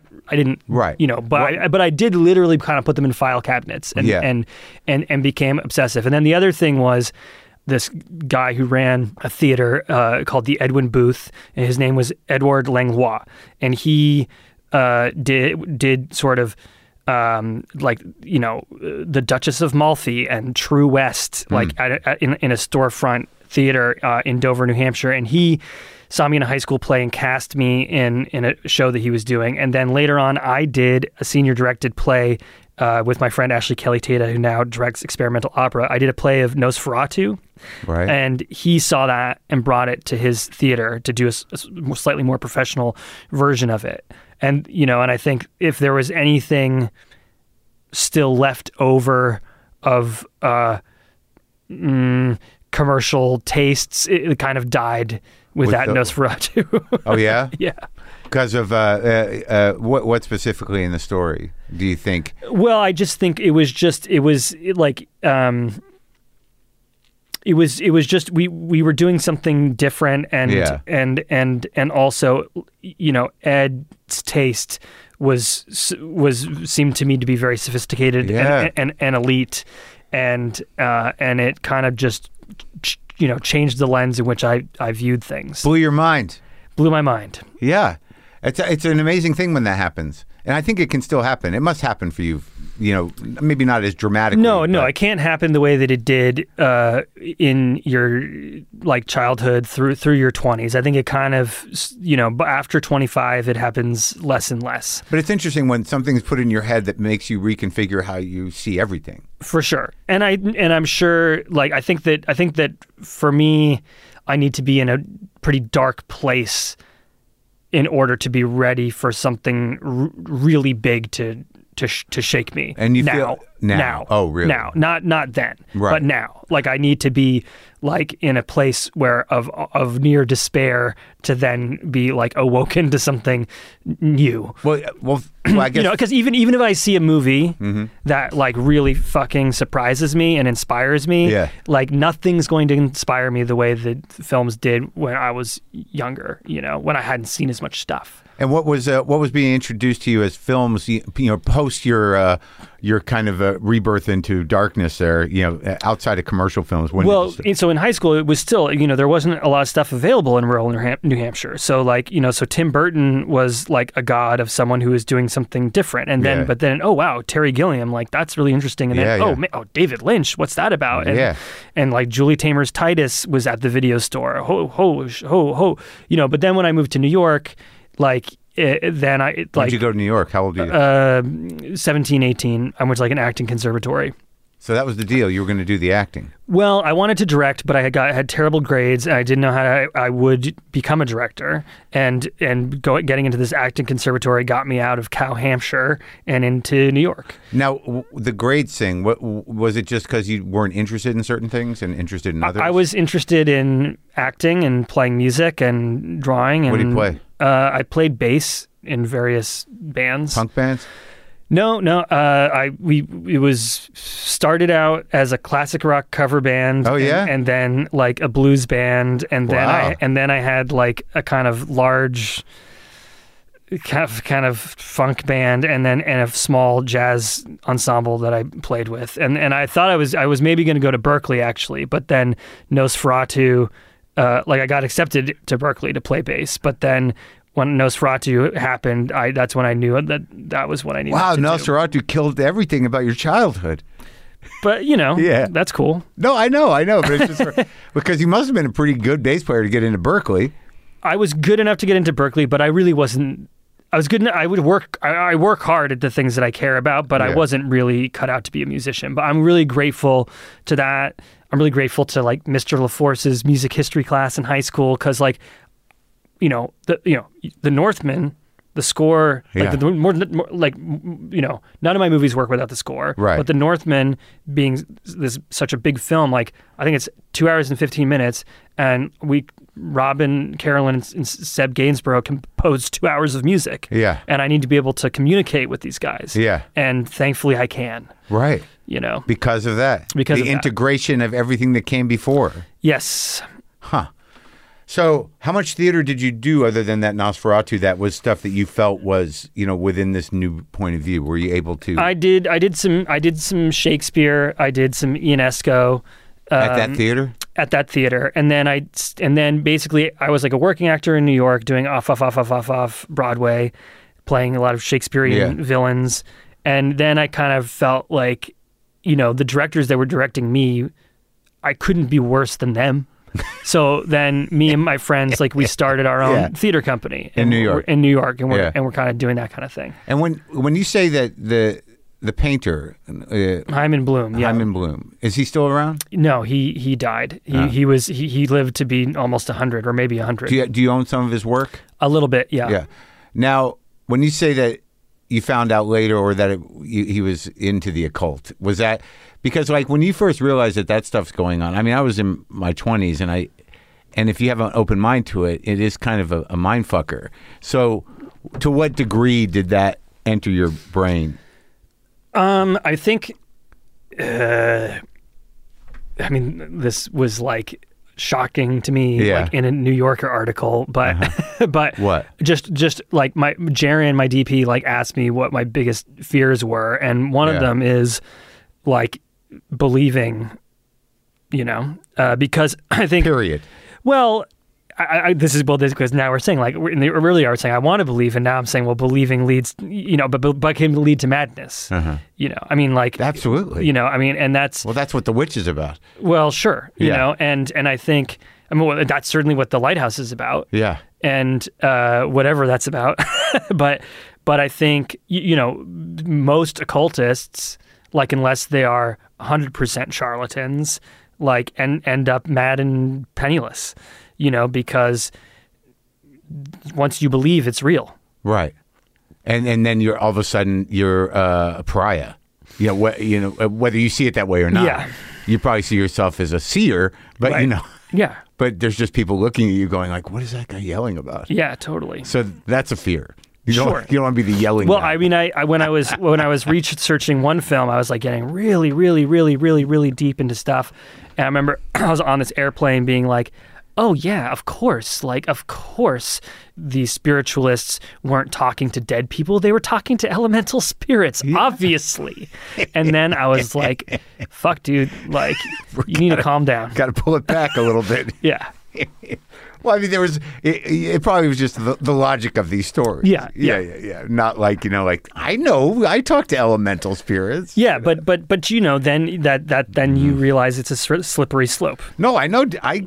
I did literally kind of put them in file cabinets and became obsessive. And then the other thing was, this guy who ran a theater called the Edwin Booth, and his name was Edouard Langlois, and he did sort of the Duchess of Malfi and True West, like in a storefront theater in Dover, New Hampshire, and he saw me in a high school play and cast me in a show that he was doing. And then later on, I did a senior directed play with my friend Ashley Kelly Tata, who now directs experimental opera. I did a play of Nosferatu, and he saw that and brought it to his theater to do a slightly more professional version of it. And, and I think if there was anything still left over of commercial tastes, it kind of died with that Nosferatu. Oh, yeah? Yeah. Because of what specifically in the story do you think? Well, I just think it was just we were doing something different, and also, Ed's taste seemed to me to be very sophisticated and elite, and it kind of just changed the lens in which I viewed things. Blew my mind. Yeah. It's an amazing thing when that happens. And I think it can still happen. It must happen for you, maybe not as dramatically. No, it can't happen the way that it did in your childhood through your 20s. I think it kind of, after 25, it happens less and less. But it's interesting when something's put in your head that makes you reconfigure how you see everything. For sure. And I'm sure, I think that for me, I need to be in a pretty dark place in order to be ready for something really big to shake me. And you now. Oh, really? Now, not then, right. But now. I need to be in a place where of near despair to then be awoken to something new. Well, I guess because even if I see a movie that really fucking surprises me and inspires me, nothing's going to inspire me the way that films did when I was younger. When I hadn't seen as much stuff. And what was being introduced to you as films, post your kind of rebirth into darkness there, outside of commercial films? So in high school, it was still, there wasn't a lot of stuff available in rural New Hampshire. So so Tim Burton was a god of someone who was doing something different. And then, but then, oh wow, Terry Gilliam, that's really interesting. And then, David Lynch, what's that about? And Julie Taymor's Titus was at the video store. Ho. But then when I moved to New York, then I Where'd you go to New York? How old are you? 17, 18. I went to an acting conservatory. So that was the deal. You were going to do the acting. Well, I wanted to direct, but I had terrible grades, and I didn't know how I would become a director. And getting into this acting conservatory got me out of Cow Hampshire and into New York. Now, the grades thing, what was it? Just because you weren't interested in certain things and interested in others? I was interested in acting and playing music and drawing. And what did you play? I played bass in various bands. Punk bands? No. It was started out as a classic rock cover band. Oh yeah, and then a blues band, and then I had a kind of large, kind of funk band, and a small jazz ensemble that I played with, and I thought I was maybe going to go to Berklee actually, but then Nosferatu, I got accepted to Berklee to play bass, but then when Nosferatu happened, that's when I knew that was what I needed to do. Wow, Nosferatu killed everything about your childhood. But, that's cool. No, I know. But it's just because you must have been a pretty good bass player to get into Berklee. I was good enough to get into Berklee, but I really wasn't. I was good enough. I work hard at the things that I care about, but I wasn't really cut out to be a musician. But I'm really grateful to that. I'm really grateful to Mr. LaForce's music history class in high school, because the Northman, the score, none of my movies work without the score. Right. But the Northman being such a big film, I think it's 2 hours and 15 minutes, and Robin, Carolyn, and Seb Gainsborough composed 2 hours of music. Yeah. And I need to be able to communicate with these guys. Yeah. And thankfully I can. Right. Because of that. Because the integration of everything that came before. Yes. Huh. So how much theater did you do other than that Nosferatu that was stuff that you felt was, within this new point of view? Were you able to? I did some Shakespeare. I did some Ionesco. At that theater? At that theater. And then basically I was a working actor in New York doing off Broadway, playing a lot of Shakespearean villains. And then I kind of felt the directors that were directing me, I couldn't be worse than them. So then me and my friends, we started our own theater company in New York. And we're kind of doing that kind of thing. And when you say that the painter, Hyman Bloom, Hyman Bloom, is he still around? No, he died. He lived to be almost 100 or maybe 100. Do you own some of his work? A little bit, yeah. Yeah. Now, when you say that you found out later, or that he was into the occult, was that because, like, when you first realized that stuff's going on? I mean, I was in my 20s, and if you have an open mind to it, it is kind of a mind fucker. So, to what degree did that enter your brain? I think, I mean, this was like shocking to me, like in a New Yorker article, but but what? Just like Jaren, my DP, like asked me what my biggest fears were, and one of them is like believing, because I think period. Well, this is because now we're saying, like, in the earlier I was saying I want to believe, and now I'm saying, well, believing leads, but can lead to madness. I mean, like, absolutely. I mean, and that's what The Witch is about. Well, sure, you know, and I think, I mean, well, that's certainly what The Lighthouse is about. Yeah, and whatever that's about, but I think most occultists, like, unless they are 100% charlatans, like, and end up mad and penniless. Because once you believe, it's real. Right. And then you're all of a sudden you're a pariah. Whether you see it that way or not. Yeah. You probably see yourself as a seer, but Yeah. But there's just people looking at you going like, what is that guy yelling about? Yeah, totally. So that's a fear. You don't want to be the yelling guy. I mean, when I was researching one film, I was like getting really, really, really, really, really deep into stuff. And I remember I was on this airplane being like, oh yeah, of course. Like, of course, these spiritualists weren't talking to dead people. They were talking to elemental spirits, obviously. And then I was like, fuck, dude, like, you need to calm down. Got to pull it back a little bit. Yeah. Well, I mean, it probably was just the logic of these stories. Yeah. Not like, like, I talk to elemental spirits. Yeah, but then then you realize it's a slippery slope. No, I know. I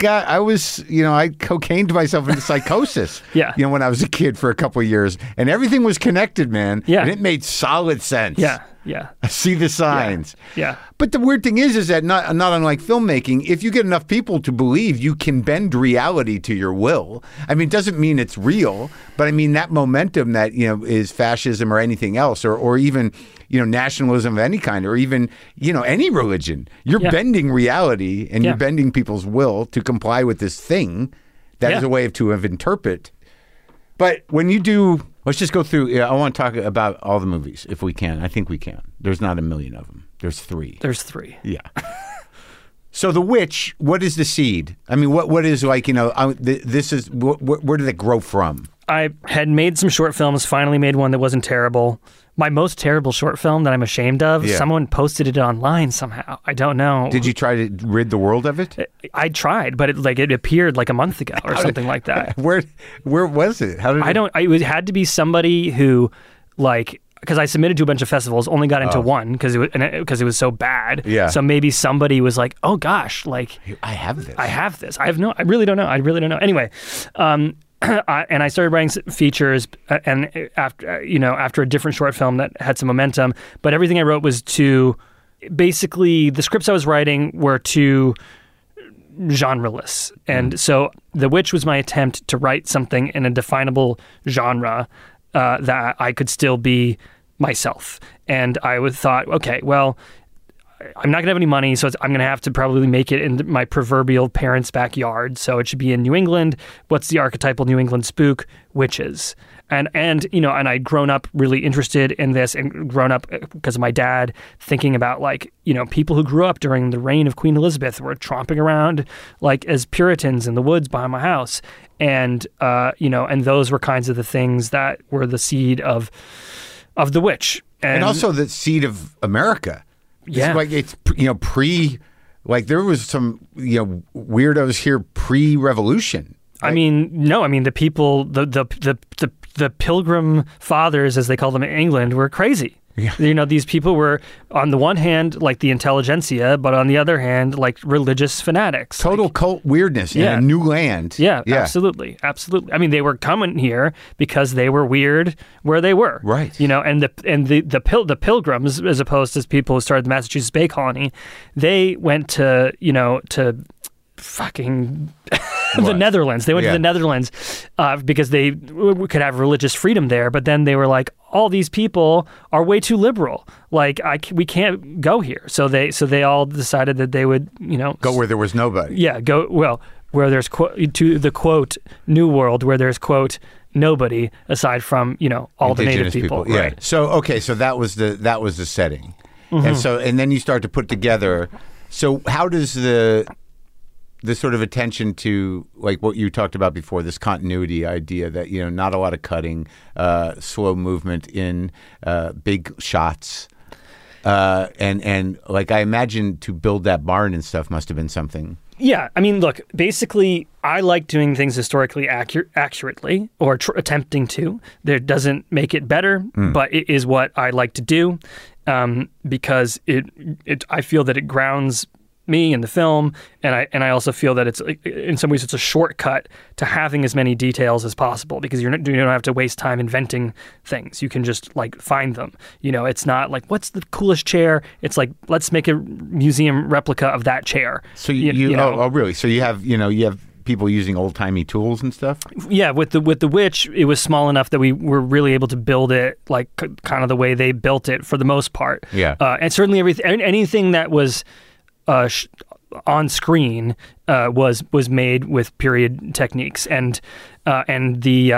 cocained myself into psychosis. Yeah. When I was a kid for a couple of years, and everything was connected, man. Yeah. And it made solid sense. Yeah. I see the signs. Yeah. But the weird thing is that not unlike filmmaking, if you get enough people to believe, you can bend reality to your will. I mean, it doesn't mean it's real, but I mean that momentum that, is fascism or anything else, or even, nationalism of any kind, or even, any religion. You're bending reality, and you're bending people's will to comply with this thing that is a way to interpret. But when you do, let's just go through. I want to talk about all the movies if we can. I think we can. There's not a million of them. There's 3. There's 3. Yeah. So The Witch, what is the seed? I mean, what is like, this is, where did it grow from? I had made some short films, finally made one that wasn't terrible. My most terrible short film that I'm ashamed of, someone posted it online somehow. I don't know. Did you try to rid the world of it? I tried, but it appeared like a month ago or something like that. Where was it? How did it had to be somebody who, like, because I submitted to a bunch of festivals, only got into one because it was so bad. Yeah. So maybe somebody was like, "Oh gosh, like I have this. I really don't know. Anyway, and I started writing features, and after a different short film that had some momentum, but everything I wrote was basically the scripts I was writing were too genreless, and so The Witch was my attempt to write something in a definable genre that I could still be myself. And I thought, okay, well, I'm not going to have any money, so I'm going to have to probably make it in my proverbial parents' backyard. So it should be in New England. What's the archetypal New England spook? Witches. And I'd grown up really interested in this, and grown up because of my dad thinking about, like, people who grew up during the reign of Queen Elizabeth were tromping around like as Puritans in the woods behind my house. And, and those were kinds of the things that were the seed of The Witch. And also the seed of America. Yeah. It's like, there was some, weirdos here pre-revolution. Right? I mean, no, the people, the Pilgrim Fathers, as they call them in England, were crazy. Yeah. These people were, on the one hand, like the intelligentsia, but on the other hand, like religious fanatics. Total cult weirdness in a new land. Yeah, absolutely. I mean, they were coming here because they were weird where they were. Right. And the Pilgrims, as opposed to people who started the Massachusetts Bay Colony, they went to fucking the Netherlands. They went to Yeah. the Netherlands because they could have religious freedom there. But then they were like, all these people are way too liberal. Like we can't go here. So they all decided that they would, Go where there was nobody. yeah, go where there's to the quote New World, where there's quote nobody aside from all the native Indigenous people. Yeah. Right. So that was the setting, and then you start to put together. So how does the sort of attention to like what you talked about before, this continuity idea that not a lot of cutting, slow movement in big shots, and like I imagine to build that barn and stuff must have been something. Yeah, I mean, look, basically, I like doing things historically accurately or attempting to. That doesn't make it better, but it is what I like to do because I feel that it grounds me in the film, and I also feel that it's in some ways it's a shortcut to having as many details as possible because you don't have to waste time inventing things. You can just like find them. It's not like what's the coolest chair. It's like let's make a museum replica of that chair. So oh really? So you have people using old timey tools and stuff. Yeah, with the Witch, it was small enough that we were really able to build it like kind of the way they built it for the most part. Yeah, and certainly anything that was on screen was made with period techniques and the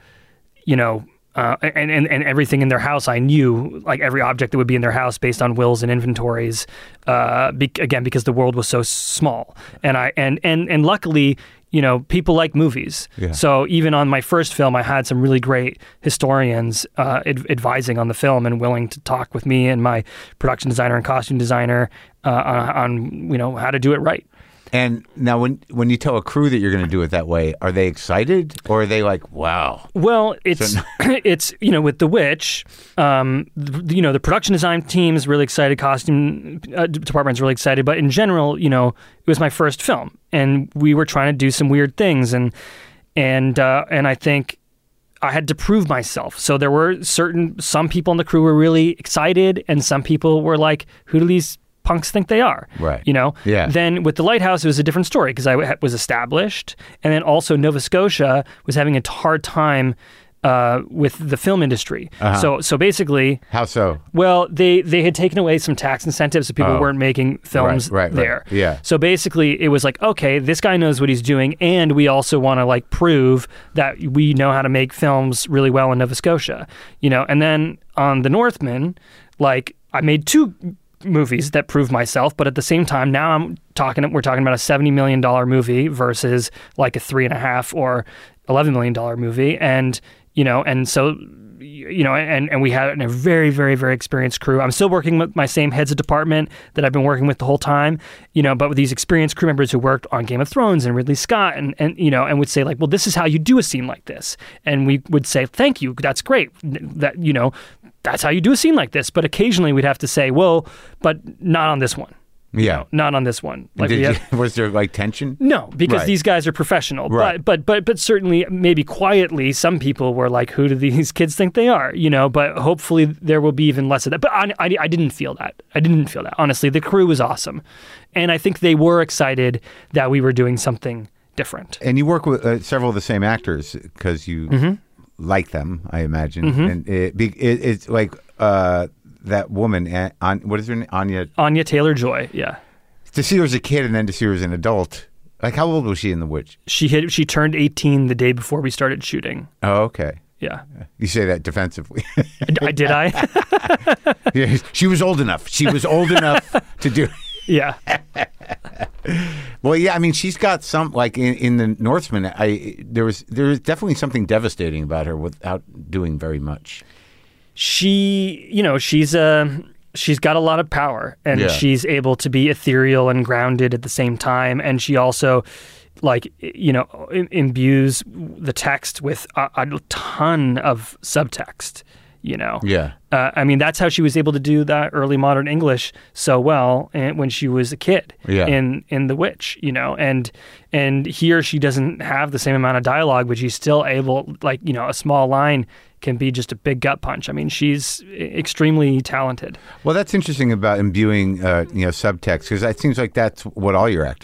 and everything in their house. I knew like every object that would be in their house based on wills and inventories. Again, because the world was so small, and luckily. People like movies. Yeah. So even on my first film, I had some really great historians advising on the film and willing to talk with me and my production designer and costume designer on how to do it right. And now when you tell a crew that you're going to do it that way, are they excited or are they like, wow? Well, it's with The Witch, the production design team is really excited, costume department's really excited, but in general, it was my first film and we were trying to do some weird things and I think I had to prove myself. So there were some people in the crew were really excited and some people were like, who do these punks think they are? Right. Yeah. Then with The Lighthouse, it was a different story because I was established. And then also Nova Scotia was having a hard time with the film industry. Uh-huh. So basically... How so? Well, they had taken away some tax incentives so people weren't making films there. Right. Yeah. So basically it was like, okay, this guy knows what he's doing and we also want to like prove that we know how to make films really well in Nova Scotia. And then on The Northman, like I made two movies that prove myself, but at the same time, now we're talking about a $70 million movie versus like a $3.5 or $11 million movie. And, and so, and we had a very, very, very experienced crew. I'm still working with my same heads of department that I've been working with the whole time, but with these experienced crew members who worked on Game of Thrones and Ridley Scott and would say like, well, this is how you do a scene like this. And we would say, thank you. That's great. That, that's how you do a scene like this. But occasionally we'd have to say, well, but not on this one. Yeah. Not on this one. Like was there like tension? No, because these guys are professional. Right. But certainly maybe quietly some people were like, who do these kids think they are? But hopefully there will be even less of that. But I didn't feel that. Honestly, the crew was awesome. And I think they were excited that we were doing something different. And you work with several of the same actors because you like them, I imagine. And it's like that woman, what is her name? Anya Taylor-Joy, yeah. To see her as a kid and then to see her as an adult. Like, how old was she in The Witch? She turned 18 the day before we started shooting. Oh, okay. Yeah. You say that defensively. Did I? Yeah, she was old enough. She was old enough to do. Yeah. Well, yeah. I mean, she's got some like in the Northman. There was definitely something devastating about her without doing very much. She's got a lot of power, and she's able to be ethereal and grounded at the same time. And she also, imbues the text with a ton of subtext. Yeah. I mean, that's how she was able to do that early modern English so well when she was a kid in The Witch, and here she doesn't have the same amount of dialogue, but she's still able, a small line can be just a big gut punch. I mean, she's extremely talented. Well, that's interesting about imbuing, subtext, because it seems like that's what all your actors do.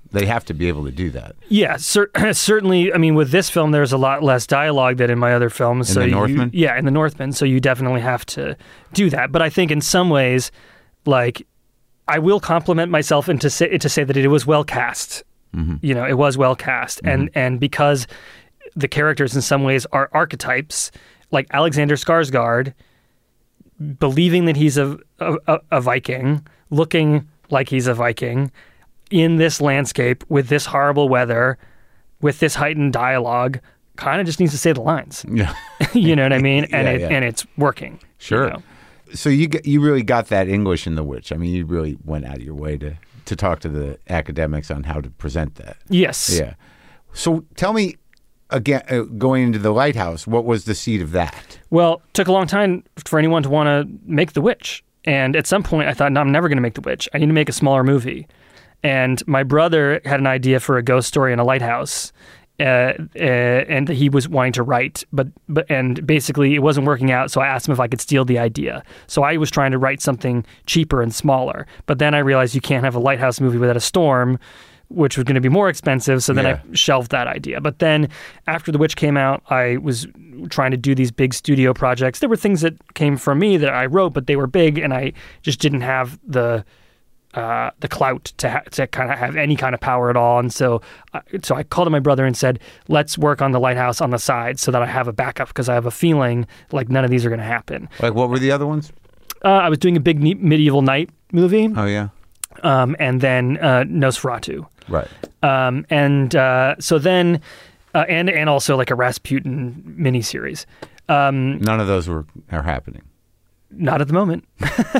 They have to be able to do that. Yeah, certainly. I mean, with this film, there's a lot less dialogue than in my other films. In The Northman? In The Northman. So you definitely have to do that. But I think in some ways, like, I will compliment myself and to say that it was well cast. You know, it was well cast. And because the characters in some ways are archetypes, like Alexander Skarsgård, believing that he's a Viking, looking like he's a Viking, in this landscape, with this horrible weather, with this heightened dialogue, kind of just needs to say the lines. Yeah. You know what I mean? And Yeah. and it's working. Sure. You know? So you really got that English in The Witch. I mean, you really went out of your way to talk to the academics on how to present that. Yes. Yeah. So tell me, again, going into The Lighthouse, what was the seed of that? Well, it took a long time for anyone to want to make The Witch. And at some point I thought, no, I'm never going to make The Witch. I need to make a smaller movie. And my brother had an idea for a ghost story in a lighthouse, and he was wanting to write, but basically it wasn't working out. So I asked him if I could steal the idea. So I was trying to write something cheaper and smaller. But then I realized you can't have a lighthouse movie without a storm, which was going to be more expensive. So then I shelved that idea. But then after The Witch came out, I was trying to do these big studio projects. There were things that came from me that I wrote, but they were big, and I just didn't have the clout to kind of have any kind of power at all. And so I called up my brother and said, let's work on The Lighthouse on the side so that I have a backup, because I have a feeling like none of these are going to happen. Like, what were the other ones? I was doing a big Medieval Night movie. Oh, yeah. And then Nosferatu. Right. So then, and also like a Rasputin miniseries. None of those are happening. Not at the moment.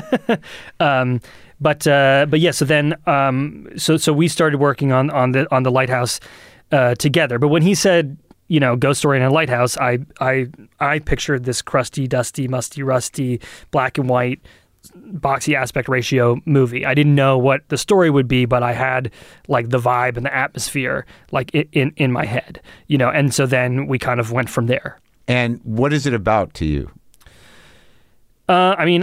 But yeah. So then, so we started working on the Lighthouse together. But when he said, you know, ghost story in a lighthouse, I pictured this crusty, dusty, musty, rusty, black and white, boxy aspect ratio movie. I didn't know what the story would be, but I had like the vibe and the atmosphere like in my head, you know. And so then we kind of went from there. And what is it about to you? I mean,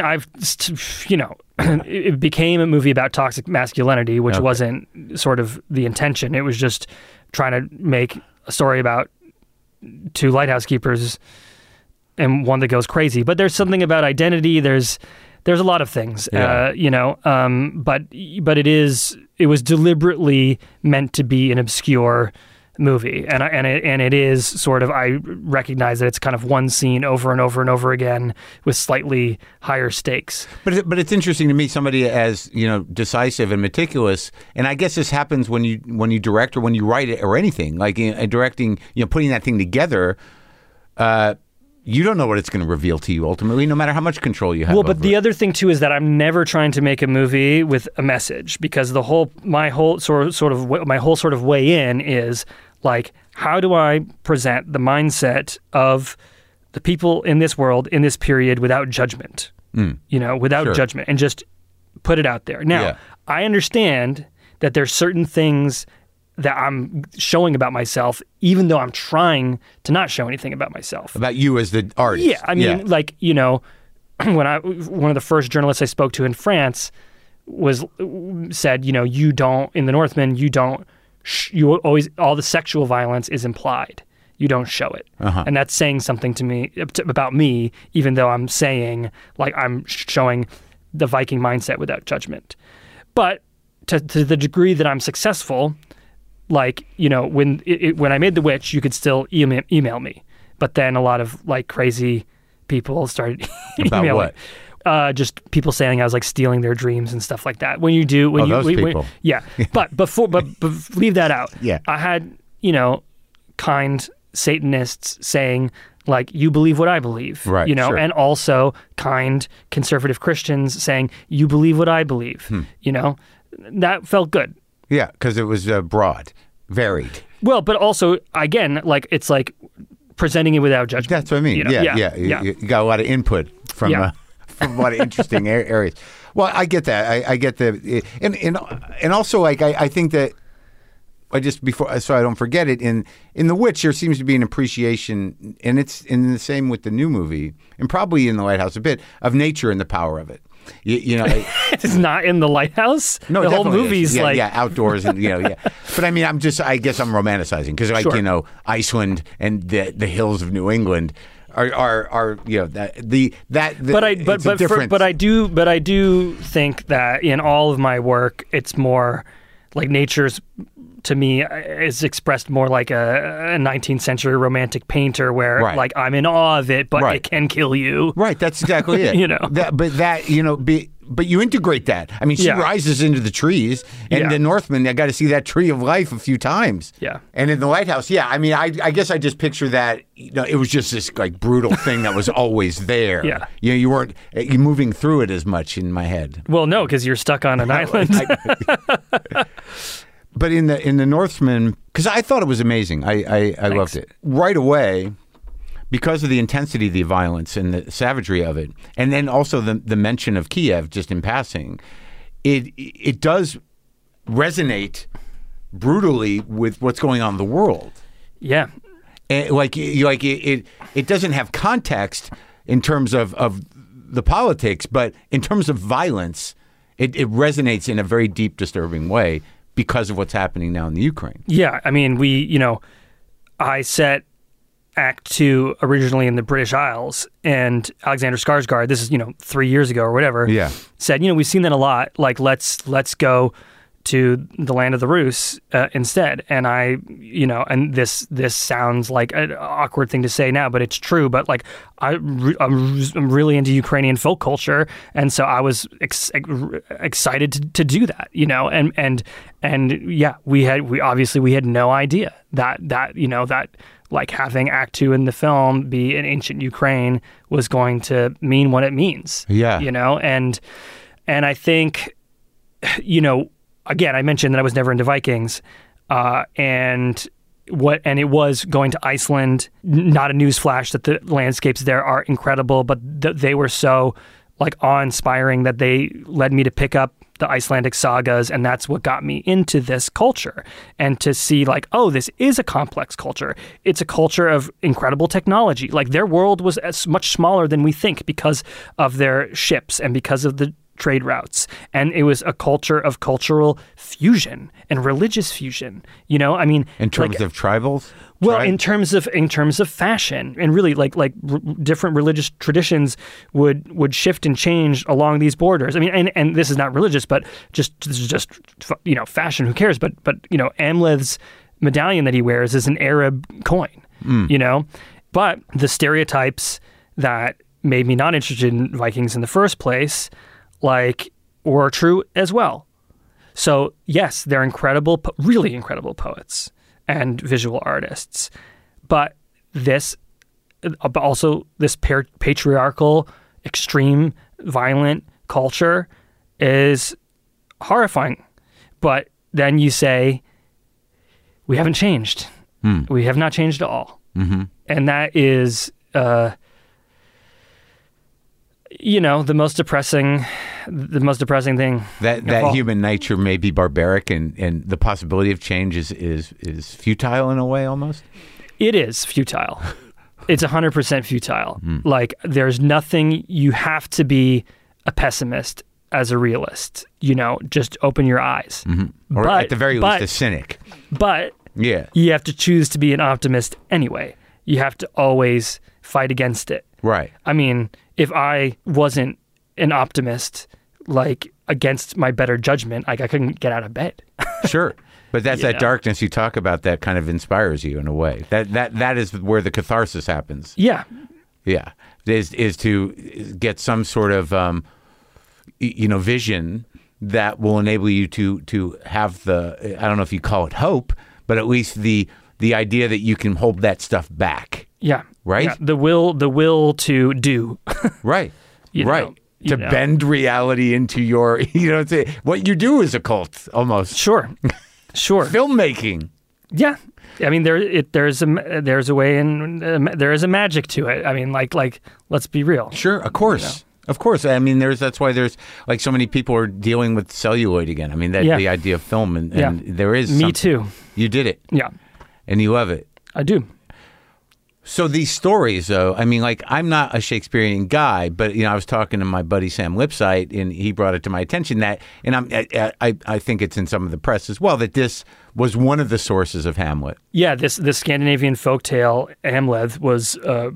it became a movie about toxic masculinity, which wasn't sort of the intention. It was just trying to make a story about two lighthouse keepers and one that goes crazy. But there's something about identity. There's a lot of things, you know. But it was deliberately meant to be an obscure movie, and it is sort of, I recognize that it's kind of one scene over and over and over again with slightly higher stakes. But it's interesting to me, somebody as, you know, decisive and meticulous, and I guess this happens when you direct or when you write it or anything, like in directing, you know, putting that thing together. You don't know what it's going to reveal to you ultimately, no matter how much control you have. Well, but the other thing too is that I'm never trying to make a movie with a message, because my whole sort of way in is like, how do I present the mindset of the people in this world in this period without judgment, you know, without judgment, and just put it out there. Now, I understand that there's certain things that I'm showing about myself, even though I'm trying to not show anything about myself. About you as the artist. Yeah, I mean, like, you know, one of the first journalists I spoke to in France said, you know, you don't, in The Northman, you always, all the sexual violence is implied. You don't show it. And that's saying something to me, about me, even though I'm saying, like, I'm showing the Viking mindset without judgment. But to the degree that I'm successful, like, you know, when I made The Witch, you could still email me, but then a lot of like crazy people started emailing. About what? Just people saying I was like stealing their dreams and stuff like that. When those people. But leave that out. Yeah, I had, you know, kind Satanists saying like, you believe what I believe, right? You know, and also kind conservative Christians saying, you believe what I believe. You know, that felt good. Yeah, because it was broad, varied. Well, but also, again, like, it's like presenting it without judgment. That's what I mean. You know? Yeah. You got a lot of input from a lot of interesting areas. Well, I get that. I get the and also, like, I think that before, so I don't forget it. In The Witch, there seems to be an appreciation, and it's in the same with the new movie, and probably in The Lighthouse a bit, of nature and the power of it. You know, it's not in The Lighthouse. No, the whole definitely movie's is. like Outdoors and yeah. But I mean, I guess I'm romanticizing because Sure. Iceland and the hills of New England are but I do think that in all of my work, it's more like nature's, to me, is expressed more like a 19th century romantic painter where like I'm in awe of it, but it can kill you. Right, that's exactly it. But you integrate that. I mean, she rises into the trees, and the Northman, I got to see that tree of life a few times. Yeah. And in The Lighthouse, I mean, I guess I just picture that, it was just this like brutal thing that was always there. Yeah. You weren't moving through it as much in my head. Well, no, because you're stuck on an island. But in the Northman, because I thought it was amazing. I loved it. Right away, because of the intensity of the violence and the savagery of it, and then also the mention of Kiev just in passing, it does resonate brutally with what's going on in the world. Yeah. And it doesn't have context in terms of the politics, but in terms of violence, it resonates in a very deep, disturbing way because of what's happening now in the Ukraine. Yeah, I mean, I set Act 2 originally in the British Isles, and Alexander Skarsgård, this is 3 years ago or whatever, said, we've seen that a lot. Like, let's go to the land of the Rus instead. And and this sounds like an awkward thing to say now, but it's true. But like, I'm really into Ukrainian folk culture, and so I was excited to do that. We obviously had no idea that like having Act 2 in the film be in ancient Ukraine was going to mean what it means. Yeah. And I think, again, I mentioned that I was never into Vikings, and it was going to Iceland. Not a newsflash that the landscapes there are incredible, but they were so like awe-inspiring that they led me to pick up the Icelandic sagas, and that's what got me into this culture. And to see like, oh, this is a complex culture. It's a culture of incredible technology. Like their world was much smaller than we think because of their ships and because of the trade routes. And it was a culture of cultural fusion and religious fusion. I mean, in terms of tribals. Well, in terms of fashion, and really like different religious traditions would shift and change along these borders. I mean, and this is not religious, but just fashion. Who cares? But Amleth's medallion that he wears is an Arab coin. But the stereotypes that made me not interested in Vikings in the first place, like, were true as well. So yes, they're incredible, really incredible poets and visual artists, but this patriarchal, extreme, violent culture is horrifying. But then you say, we haven't changed. We have not changed at all. Mm-hmm. And that is, the most depressing thing. That human nature may be barbaric, and the possibility of change is futile in a way, almost. It is futile. It's 100% futile. Like, there's nothing. You have to be a pessimist as a realist. Just open your eyes. Mm-hmm. Or at the very least, a cynic. But you have to choose to be an optimist anyway. You have to always fight against it. Right. I mean, if I wasn't an optimist, like, against my better judgment, like, I couldn't get out of bed. Sure. But that's that darkness you talk about that kind of inspires you in a way. That is where the catharsis happens. Yeah. Yeah. Is to get some sort of vision that will enable you to have the, I don't know if you call it hope, but at least the idea that you can hold that stuff back. Yeah. Right? Yeah. The will to do. Right. To bend reality into your, what you do is a cult, almost. Sure. Filmmaking. Yeah. I mean, there's a way, and there is a magic to it. I mean, like, let's be real. Sure, of course. Of course. I mean, that's why there's like so many people are dealing with celluloid again. I mean, the idea of film and there is. Me too. You did it. Yeah. And you love it. I do. So these stories, though, I mean, like, I'm not a Shakespearean guy, but, I was talking to my buddy Sam Lipsyte, and he brought it to my attention that, and I think it's in some of the press as well, that this was one of the sources of Hamlet. Yeah, this Scandinavian folktale, Hamlet, was...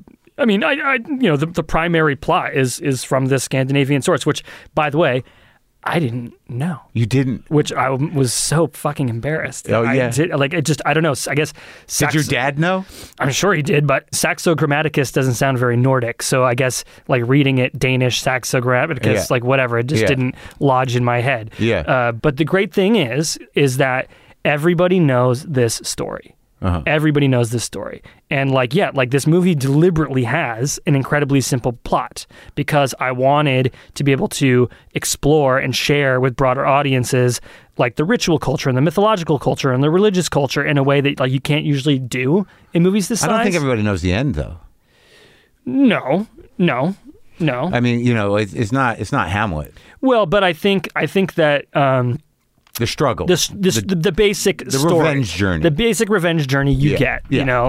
the primary plot is from this Scandinavian source, which, by the way, I didn't know. You didn't? Which I was so fucking embarrassed. Oh, yeah. I don't know. I guess... Did your dad know? I'm sure he did, but Saxo Grammaticus doesn't sound very Nordic. So I guess, like, reading it Danish, Saxo Grammaticus, like, whatever, it just didn't lodge in my head. Yeah. But the great thing is that everybody knows this story. Uh-huh. Everybody knows this story. And this movie deliberately has an incredibly simple plot because I wanted to be able to explore and share with broader audiences like the ritual culture and the mythological culture and the religious culture in a way that like you can't usually do in movies this size. I don't think everybody knows the end, though. No. I mean, it's not Hamlet. Well, but I think that the struggle, the basic story, revenge journey, the basic revenge journey you get,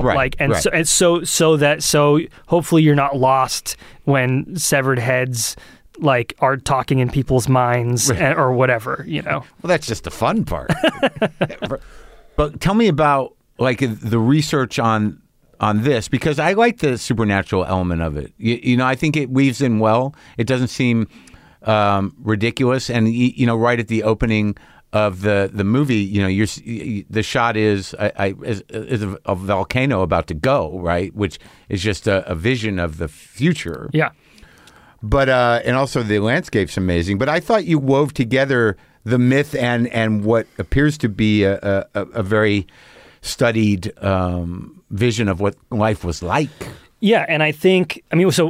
so hopefully you're not lost when severed heads like are talking in people's minds or whatever, Well, that's just the fun part. But tell me about like the research on this, because I like the supernatural element of it. I think it weaves in well. It doesn't seem ridiculous, and right at the opening of the movie, the shot is a volcano about to go, right, which is just a vision of the future. Yeah. But and also the landscape's amazing. But I thought you wove together the myth and what appears to be a very studied vision of what life was like. Yeah, and I think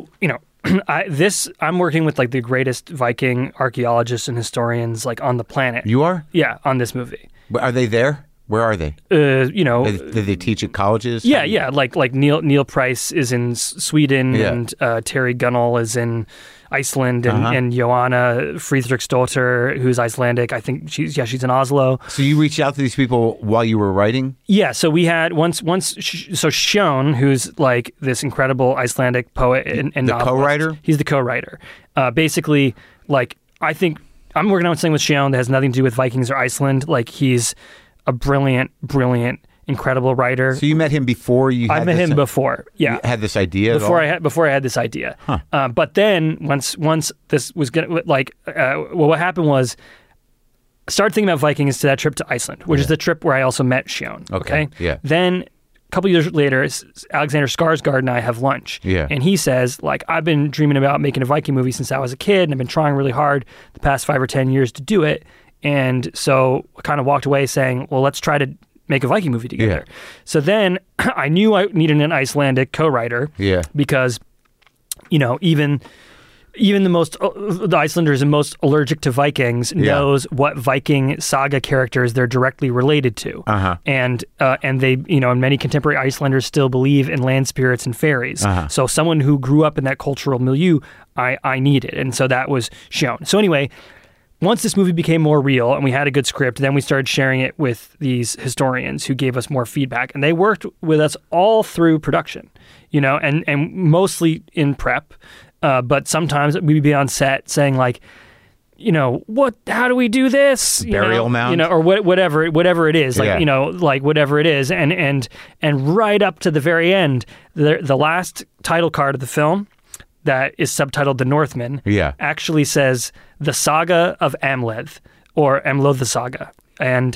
I'm working with like the greatest Viking archaeologists and historians like on the planet. You are? Yeah, on this movie. Are they there? Where are they? Did they teach at colleges? Yeah. Like Neil Price is in Sweden, and Terry Gunnell is in Iceland, and Joanna Friedrichsdotter, who's Icelandic. I think she's in Oslo. So you reached out to these people while you were writing? Yeah. So we had Sjón, who's like this incredible Icelandic poet and the novelist. Co-writer. He's the co-writer. Basically, like I think I'm working on something with Sjón that has nothing to do with Vikings or Iceland. Like he's a brilliant, incredible writer. So you met him before you had I met him before. Yeah. You had this idea before I had this idea. Huh. But then once this was going to what happened was I started thinking about Vikings to that trip to Iceland, which is the trip where I also met Sjón. Okay. Yeah. Then a couple years later, Alexander Skarsgård and I have lunch. Yeah. And he says, like, I've been dreaming about making a Viking movie since I was a kid, and I've been trying really hard the past 5 or 10 years to do it. And so I kind of walked away saying, well, let's try to make a Viking movie together. Yeah. So then I knew I needed an Icelandic co-writer. Yeah. Because, even the Icelanders and most allergic to Vikings knows what Viking saga characters they're directly related to. Uh-huh. And they, and many contemporary Icelanders still believe in land spirits and fairies. Uh-huh. So someone who grew up in that cultural milieu, I needed. And so that was Sjón. So anyway, once this movie became more real and we had a good script, then we started sharing it with these historians who gave us more feedback. And they worked with us all through production, and mostly in prep. But sometimes we'd be on set saying like, how do we do this? Burial mound? Or whatever it is, like, like whatever it is. And right up to the very end, the last title card of the film that is subtitled The Northman actually says The Saga of Amleth, or Amleth the Saga. And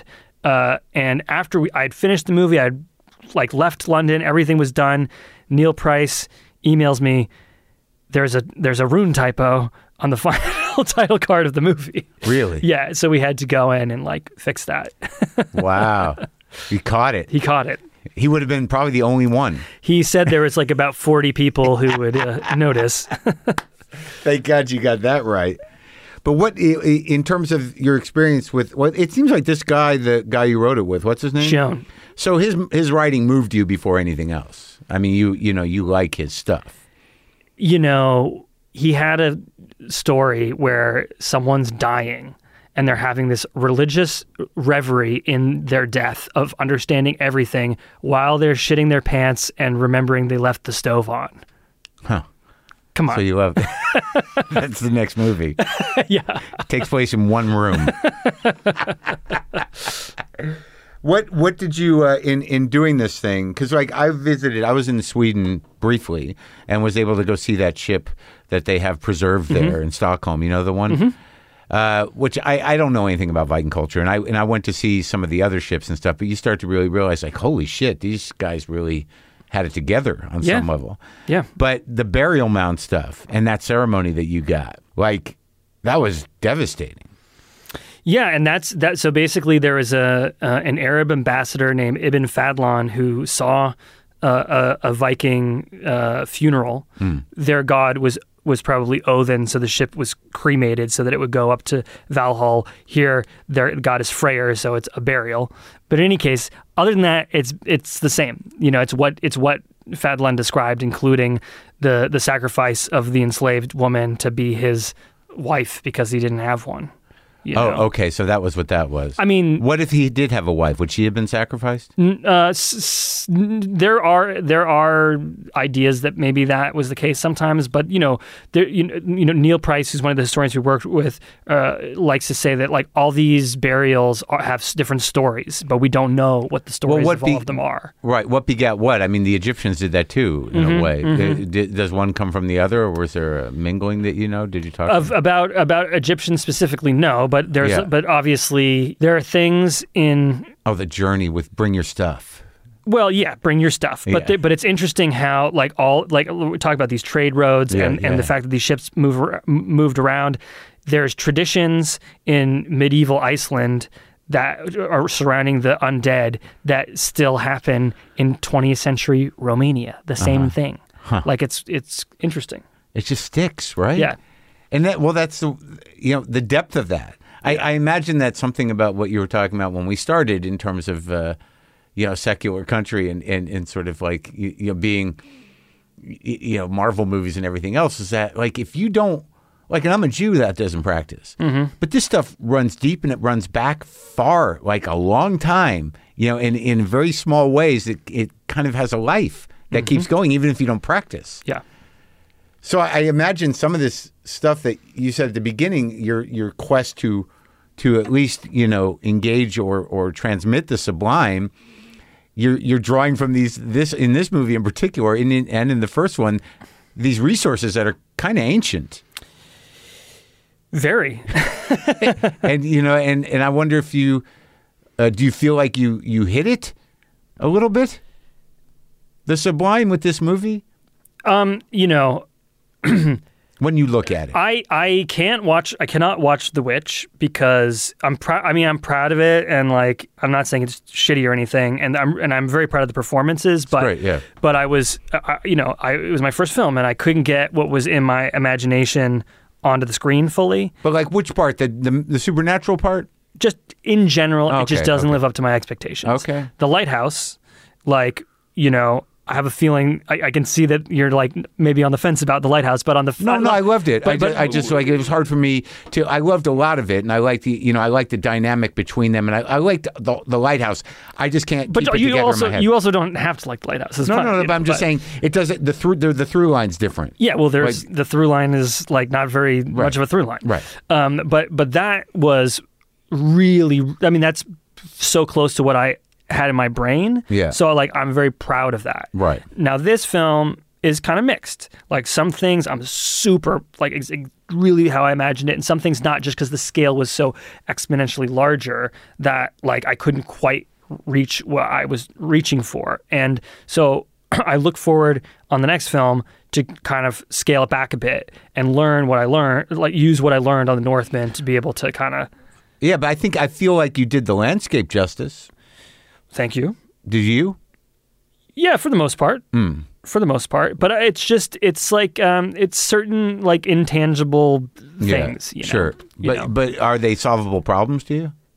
after I'd finished the movie, I'd like left London, everything was done. Neil Price emails me, there's a rune typo on the final title card of the movie. Really? Yeah, so we had to go in and like fix that. Wow. He caught it. He caught it. He would have been probably the only one. He said there was like about 40 people who would notice. Thank God you got that right. But what, in terms of your experience with, it seems like this guy, the guy you wrote it with, what's his name? Sjón. So his writing moved you before anything else. I mean, you like his stuff. He had story where someone's dying and they're having this religious reverie in their death of understanding everything while they're shitting their pants and remembering they left the stove on. Huh. Come on. So you love that's the next movie. Yeah. It takes place in one room. What did you in doing this thing? Because like I was in Sweden briefly and was able to go see that ship that they have preserved there in Stockholm. You know the one, which I don't know anything about Viking culture, and I went to see some of the other ships and stuff. But you start to really realize like, holy shit, these guys really had it together on some level. Yeah. But the burial mound stuff and that ceremony that you got, like, that was devastating. Yeah, and that's that. So basically, there was an Arab ambassador named Ibn Fadlan who saw a Viking funeral. Their god was probably Odin, so the ship was cremated so that it would go up to Valhall. Here, their god is Freyr, so it's a burial. But in any case, other than that, it's the same. You know, it's what Fadlan described, including the sacrifice of the enslaved woman to be his wife because he didn't have one. You know? Oh, okay. So that was what that was. I mean, what if he did have a wife? Would she have been sacrificed? There are ideas that maybe that was the case sometimes, but Neil Price, who's one of the historians we worked with, likes to say that like all these burials have different stories, but we don't know what the stories of all of them are. Right. What begat what? I mean, the Egyptians did that too, in a way. Does one come from the other, or was there a mingling that you know? Did you talk about Egyptians specifically? No. But but obviously there are things in the journey with bring your stuff. Well, yeah, bring your stuff. But but it's interesting how we talk about these trade roads and the fact that these ships moved around. There's traditions in medieval Iceland that are surrounding the undead that still happen in 20th century Romania. The same thing. Huh. Like it's interesting. It just sticks, right? Yeah. And that's the depth of that. I imagine that's something about what you were talking about when we started in terms of secular country and sort of like being Marvel movies and everything else is that like if you don't like, and I'm a Jew that doesn't practice, but this stuff runs deep and it runs back far, like a long time, in very small ways. It kind of has a life that keeps going even if you don't practice. Yeah. So I imagine some of this stuff that you said at the beginning, your quest to at least engage or transmit the sublime, you're drawing from this in this movie in particular, and in the first one, these resources that are kind of ancient. Very. And and I wonder if you do you feel like you hit it a little bit, the sublime with this movie? When you look at it, I cannot watch The Witch because I'm proud. I mean, I'm proud of it, and like I'm not saying it's shitty or anything, and I'm very proud of the performances. But great, yeah. But I was, it was my first film, and I couldn't get what was in my imagination onto the screen fully. But like which part, the supernatural part? Just in general, it just doesn't live up to my expectations. Okay. The Lighthouse, I have a feeling I can see that you're like maybe on the fence about The Lighthouse, but on the no, I loved it. I just like it was hard for me to. I loved a lot of it, and I liked I liked the dynamic between them, and I liked the Lighthouse. I just can't. But keep it together in my head. You also don't have to like The Lighthouse. It's fun, but I'm just saying it doesn't. The through line's different. Yeah, well, there's the through line is like not very much of a through line, right? But that was really. I mean, that's so close to what I had in my brain. Yeah. So like I'm very proud of that. Right. Now this film is kind of mixed. Like some things I'm super like really how I imagined it, and some things not, just because the scale was so exponentially larger that like I couldn't quite reach what I was reaching for. And so I look forward on the next film to kind of scale it back a bit and learn what I learned, like use what I learned on The Northman to be able to kind of. Yeah, but I feel like you did the landscape justice. Thank you. Did you? Yeah, for the most part. For the most part. But it's like, it's certain like intangible things. Sure. But are they solvable problems to you?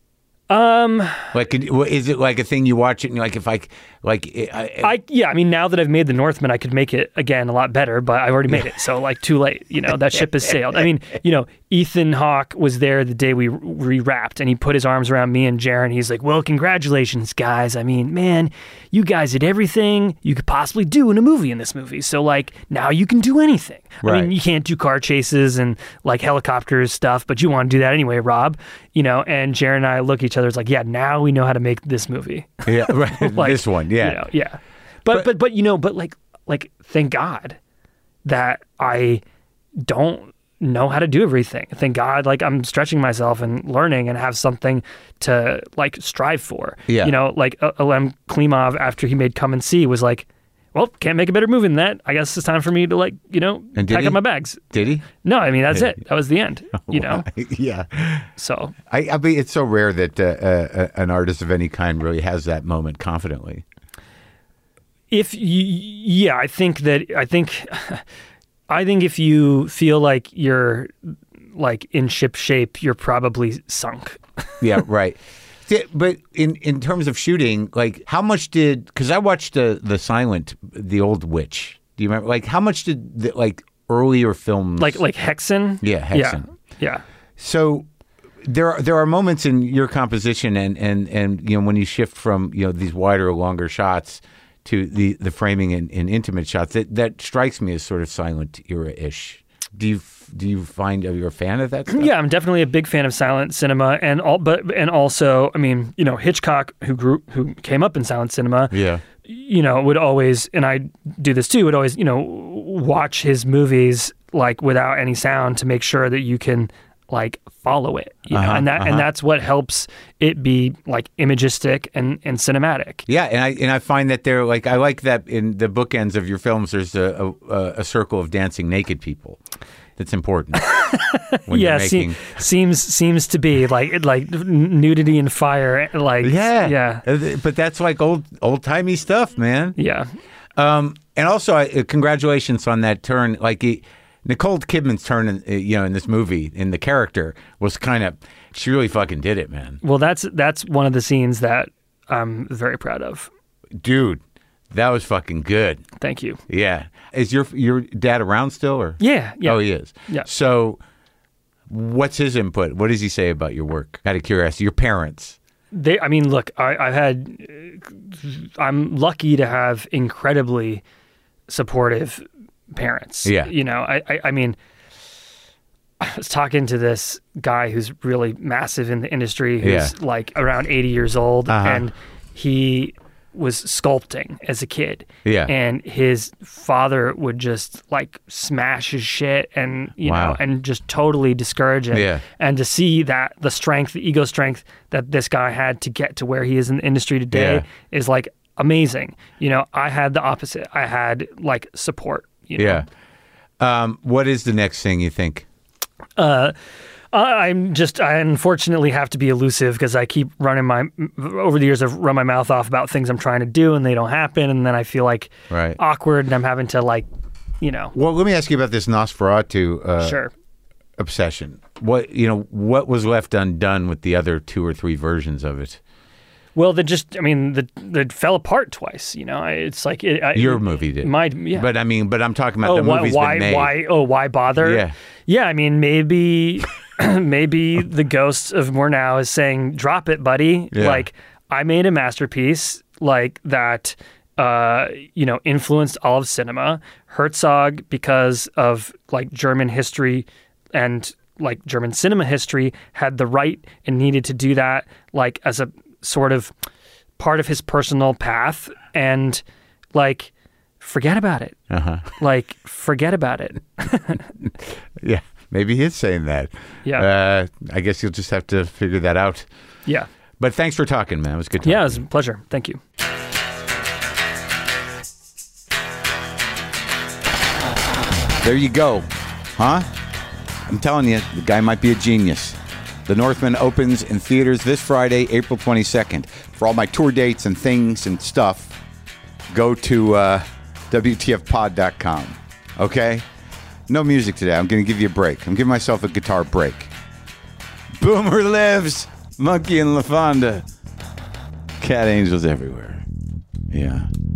Like, is it like a thing you watch it and you're like, if I mean, now that I've made The Northman, I could make it again a lot better, but I've already made it, so like too late. That ship has sailed. I mean, Ethan Hawke was there the day we rewrapped, and he put his arms around me and Jaron. He's like, "Well, congratulations, guys. I mean, man, you guys did everything you could possibly do in a movie in this movie. So like now you can do anything. Right. I mean, you can't do car chases and like helicopters stuff, but you want to do that anyway, Rob. And Jaron and I look at each other. It's like, yeah, now we know how to make this movie. Yeah, right. Like, this one, yeah, yeah. But like, thank God that I don't know how to do everything. Thank God, like I'm stretching myself and learning and have something to like strive for. Yeah. Like Alem Klimov, after he made Come and See, was like, well, can't make a better movie than that. I guess it's time for me to like, pack up my bags. Did he? No, I mean, that's it. That was the end, Yeah. So. I mean, it's so rare that an artist of any kind really has that moment confidently. I think if you feel like you're like in ship shape, you're probably sunk. Yeah, right. But in terms of shooting, like how much because I watched the Silent, the old Witch. Do you remember? Like how much did like earlier films like Hexen? Yeah, Hexen. Yeah. So there are moments in your composition and when you shift from these wider, longer shots to the framing in intimate shots that strikes me as sort of Silent era-ish. Do you find you're a fan of that stuff? Yeah, I'm definitely a big fan of silent cinema, and also, I mean, Hitchcock, who came up in silent cinema, yeah, would always, and I do this too, would always, watch his movies like without any sound to make sure that you can like follow it, and that's what helps it be like imagistic and cinematic. Yeah, and I find that they're like, I like that in the bookends of your films. There's a circle of dancing naked people. That's important. When you're making... seems to be like nudity and fire. Like yeah. But that's like old timey stuff, man. Yeah. And also, congratulations on that turn. Like Nicole Kidman's turn, in this movie, in the character, was she really fucking did it, man. Well, that's one of the scenes that I'm very proud of. Dude, that was fucking good. Thank you. Yeah. Is your dad around still, or? Yeah. Oh, he is. Yeah. So, what's his input? What does he say about your work? Out of curiosity, your parents. Look, I'm lucky to have incredibly supportive parents. Yeah. I mean, I was talking to this guy who's really massive in the industry, who's like around 80 years old, and he was sculpting as a kid. Yeah. And his father would just like smash his shit and, and just totally discourage him. Yeah. And to see that the ego strength that this guy had to get to where he is in the industry today is like amazing. I had the opposite. I had like support. Yeah. What is the next thing you think? I unfortunately have to be elusive because I keep over the years I've run my mouth off about things I'm trying to do and they don't happen. And then I feel like awkward and I'm having to Well, let me ask you about this Nosferatu sure. obsession. What was left undone with the other 2 or 3 versions of it? Well, that fell apart twice. It's like your movie did. But I'm talking about the movie's been made. Why bother? Yeah. Yeah. I mean, maybe the ghost of Murnau is saying, "Drop it, buddy." Yeah. Like I made a masterpiece like that. Influenced all of cinema. Herzog, because of like German history and like German cinema history, had the right and needed to do that like as a sort of part of his personal path, and like forget about it. Like forget about it. Yeah, maybe he is saying that. Yeah. I guess you'll just have to figure that out. Yeah. But thanks for talking, man. It was good talking. Yeah, it was a pleasure. Thank you. There you go. Huh? I'm telling you, the guy might be a genius. The Northman opens in theaters this Friday, April 22nd. For all my tour dates and things and stuff, go to WTFpod.com. Okay? No music today. I'm going to give you a break. I'm giving myself a guitar break. Boomer lives! Monkey and LaFonda. Cat angels everywhere. Yeah.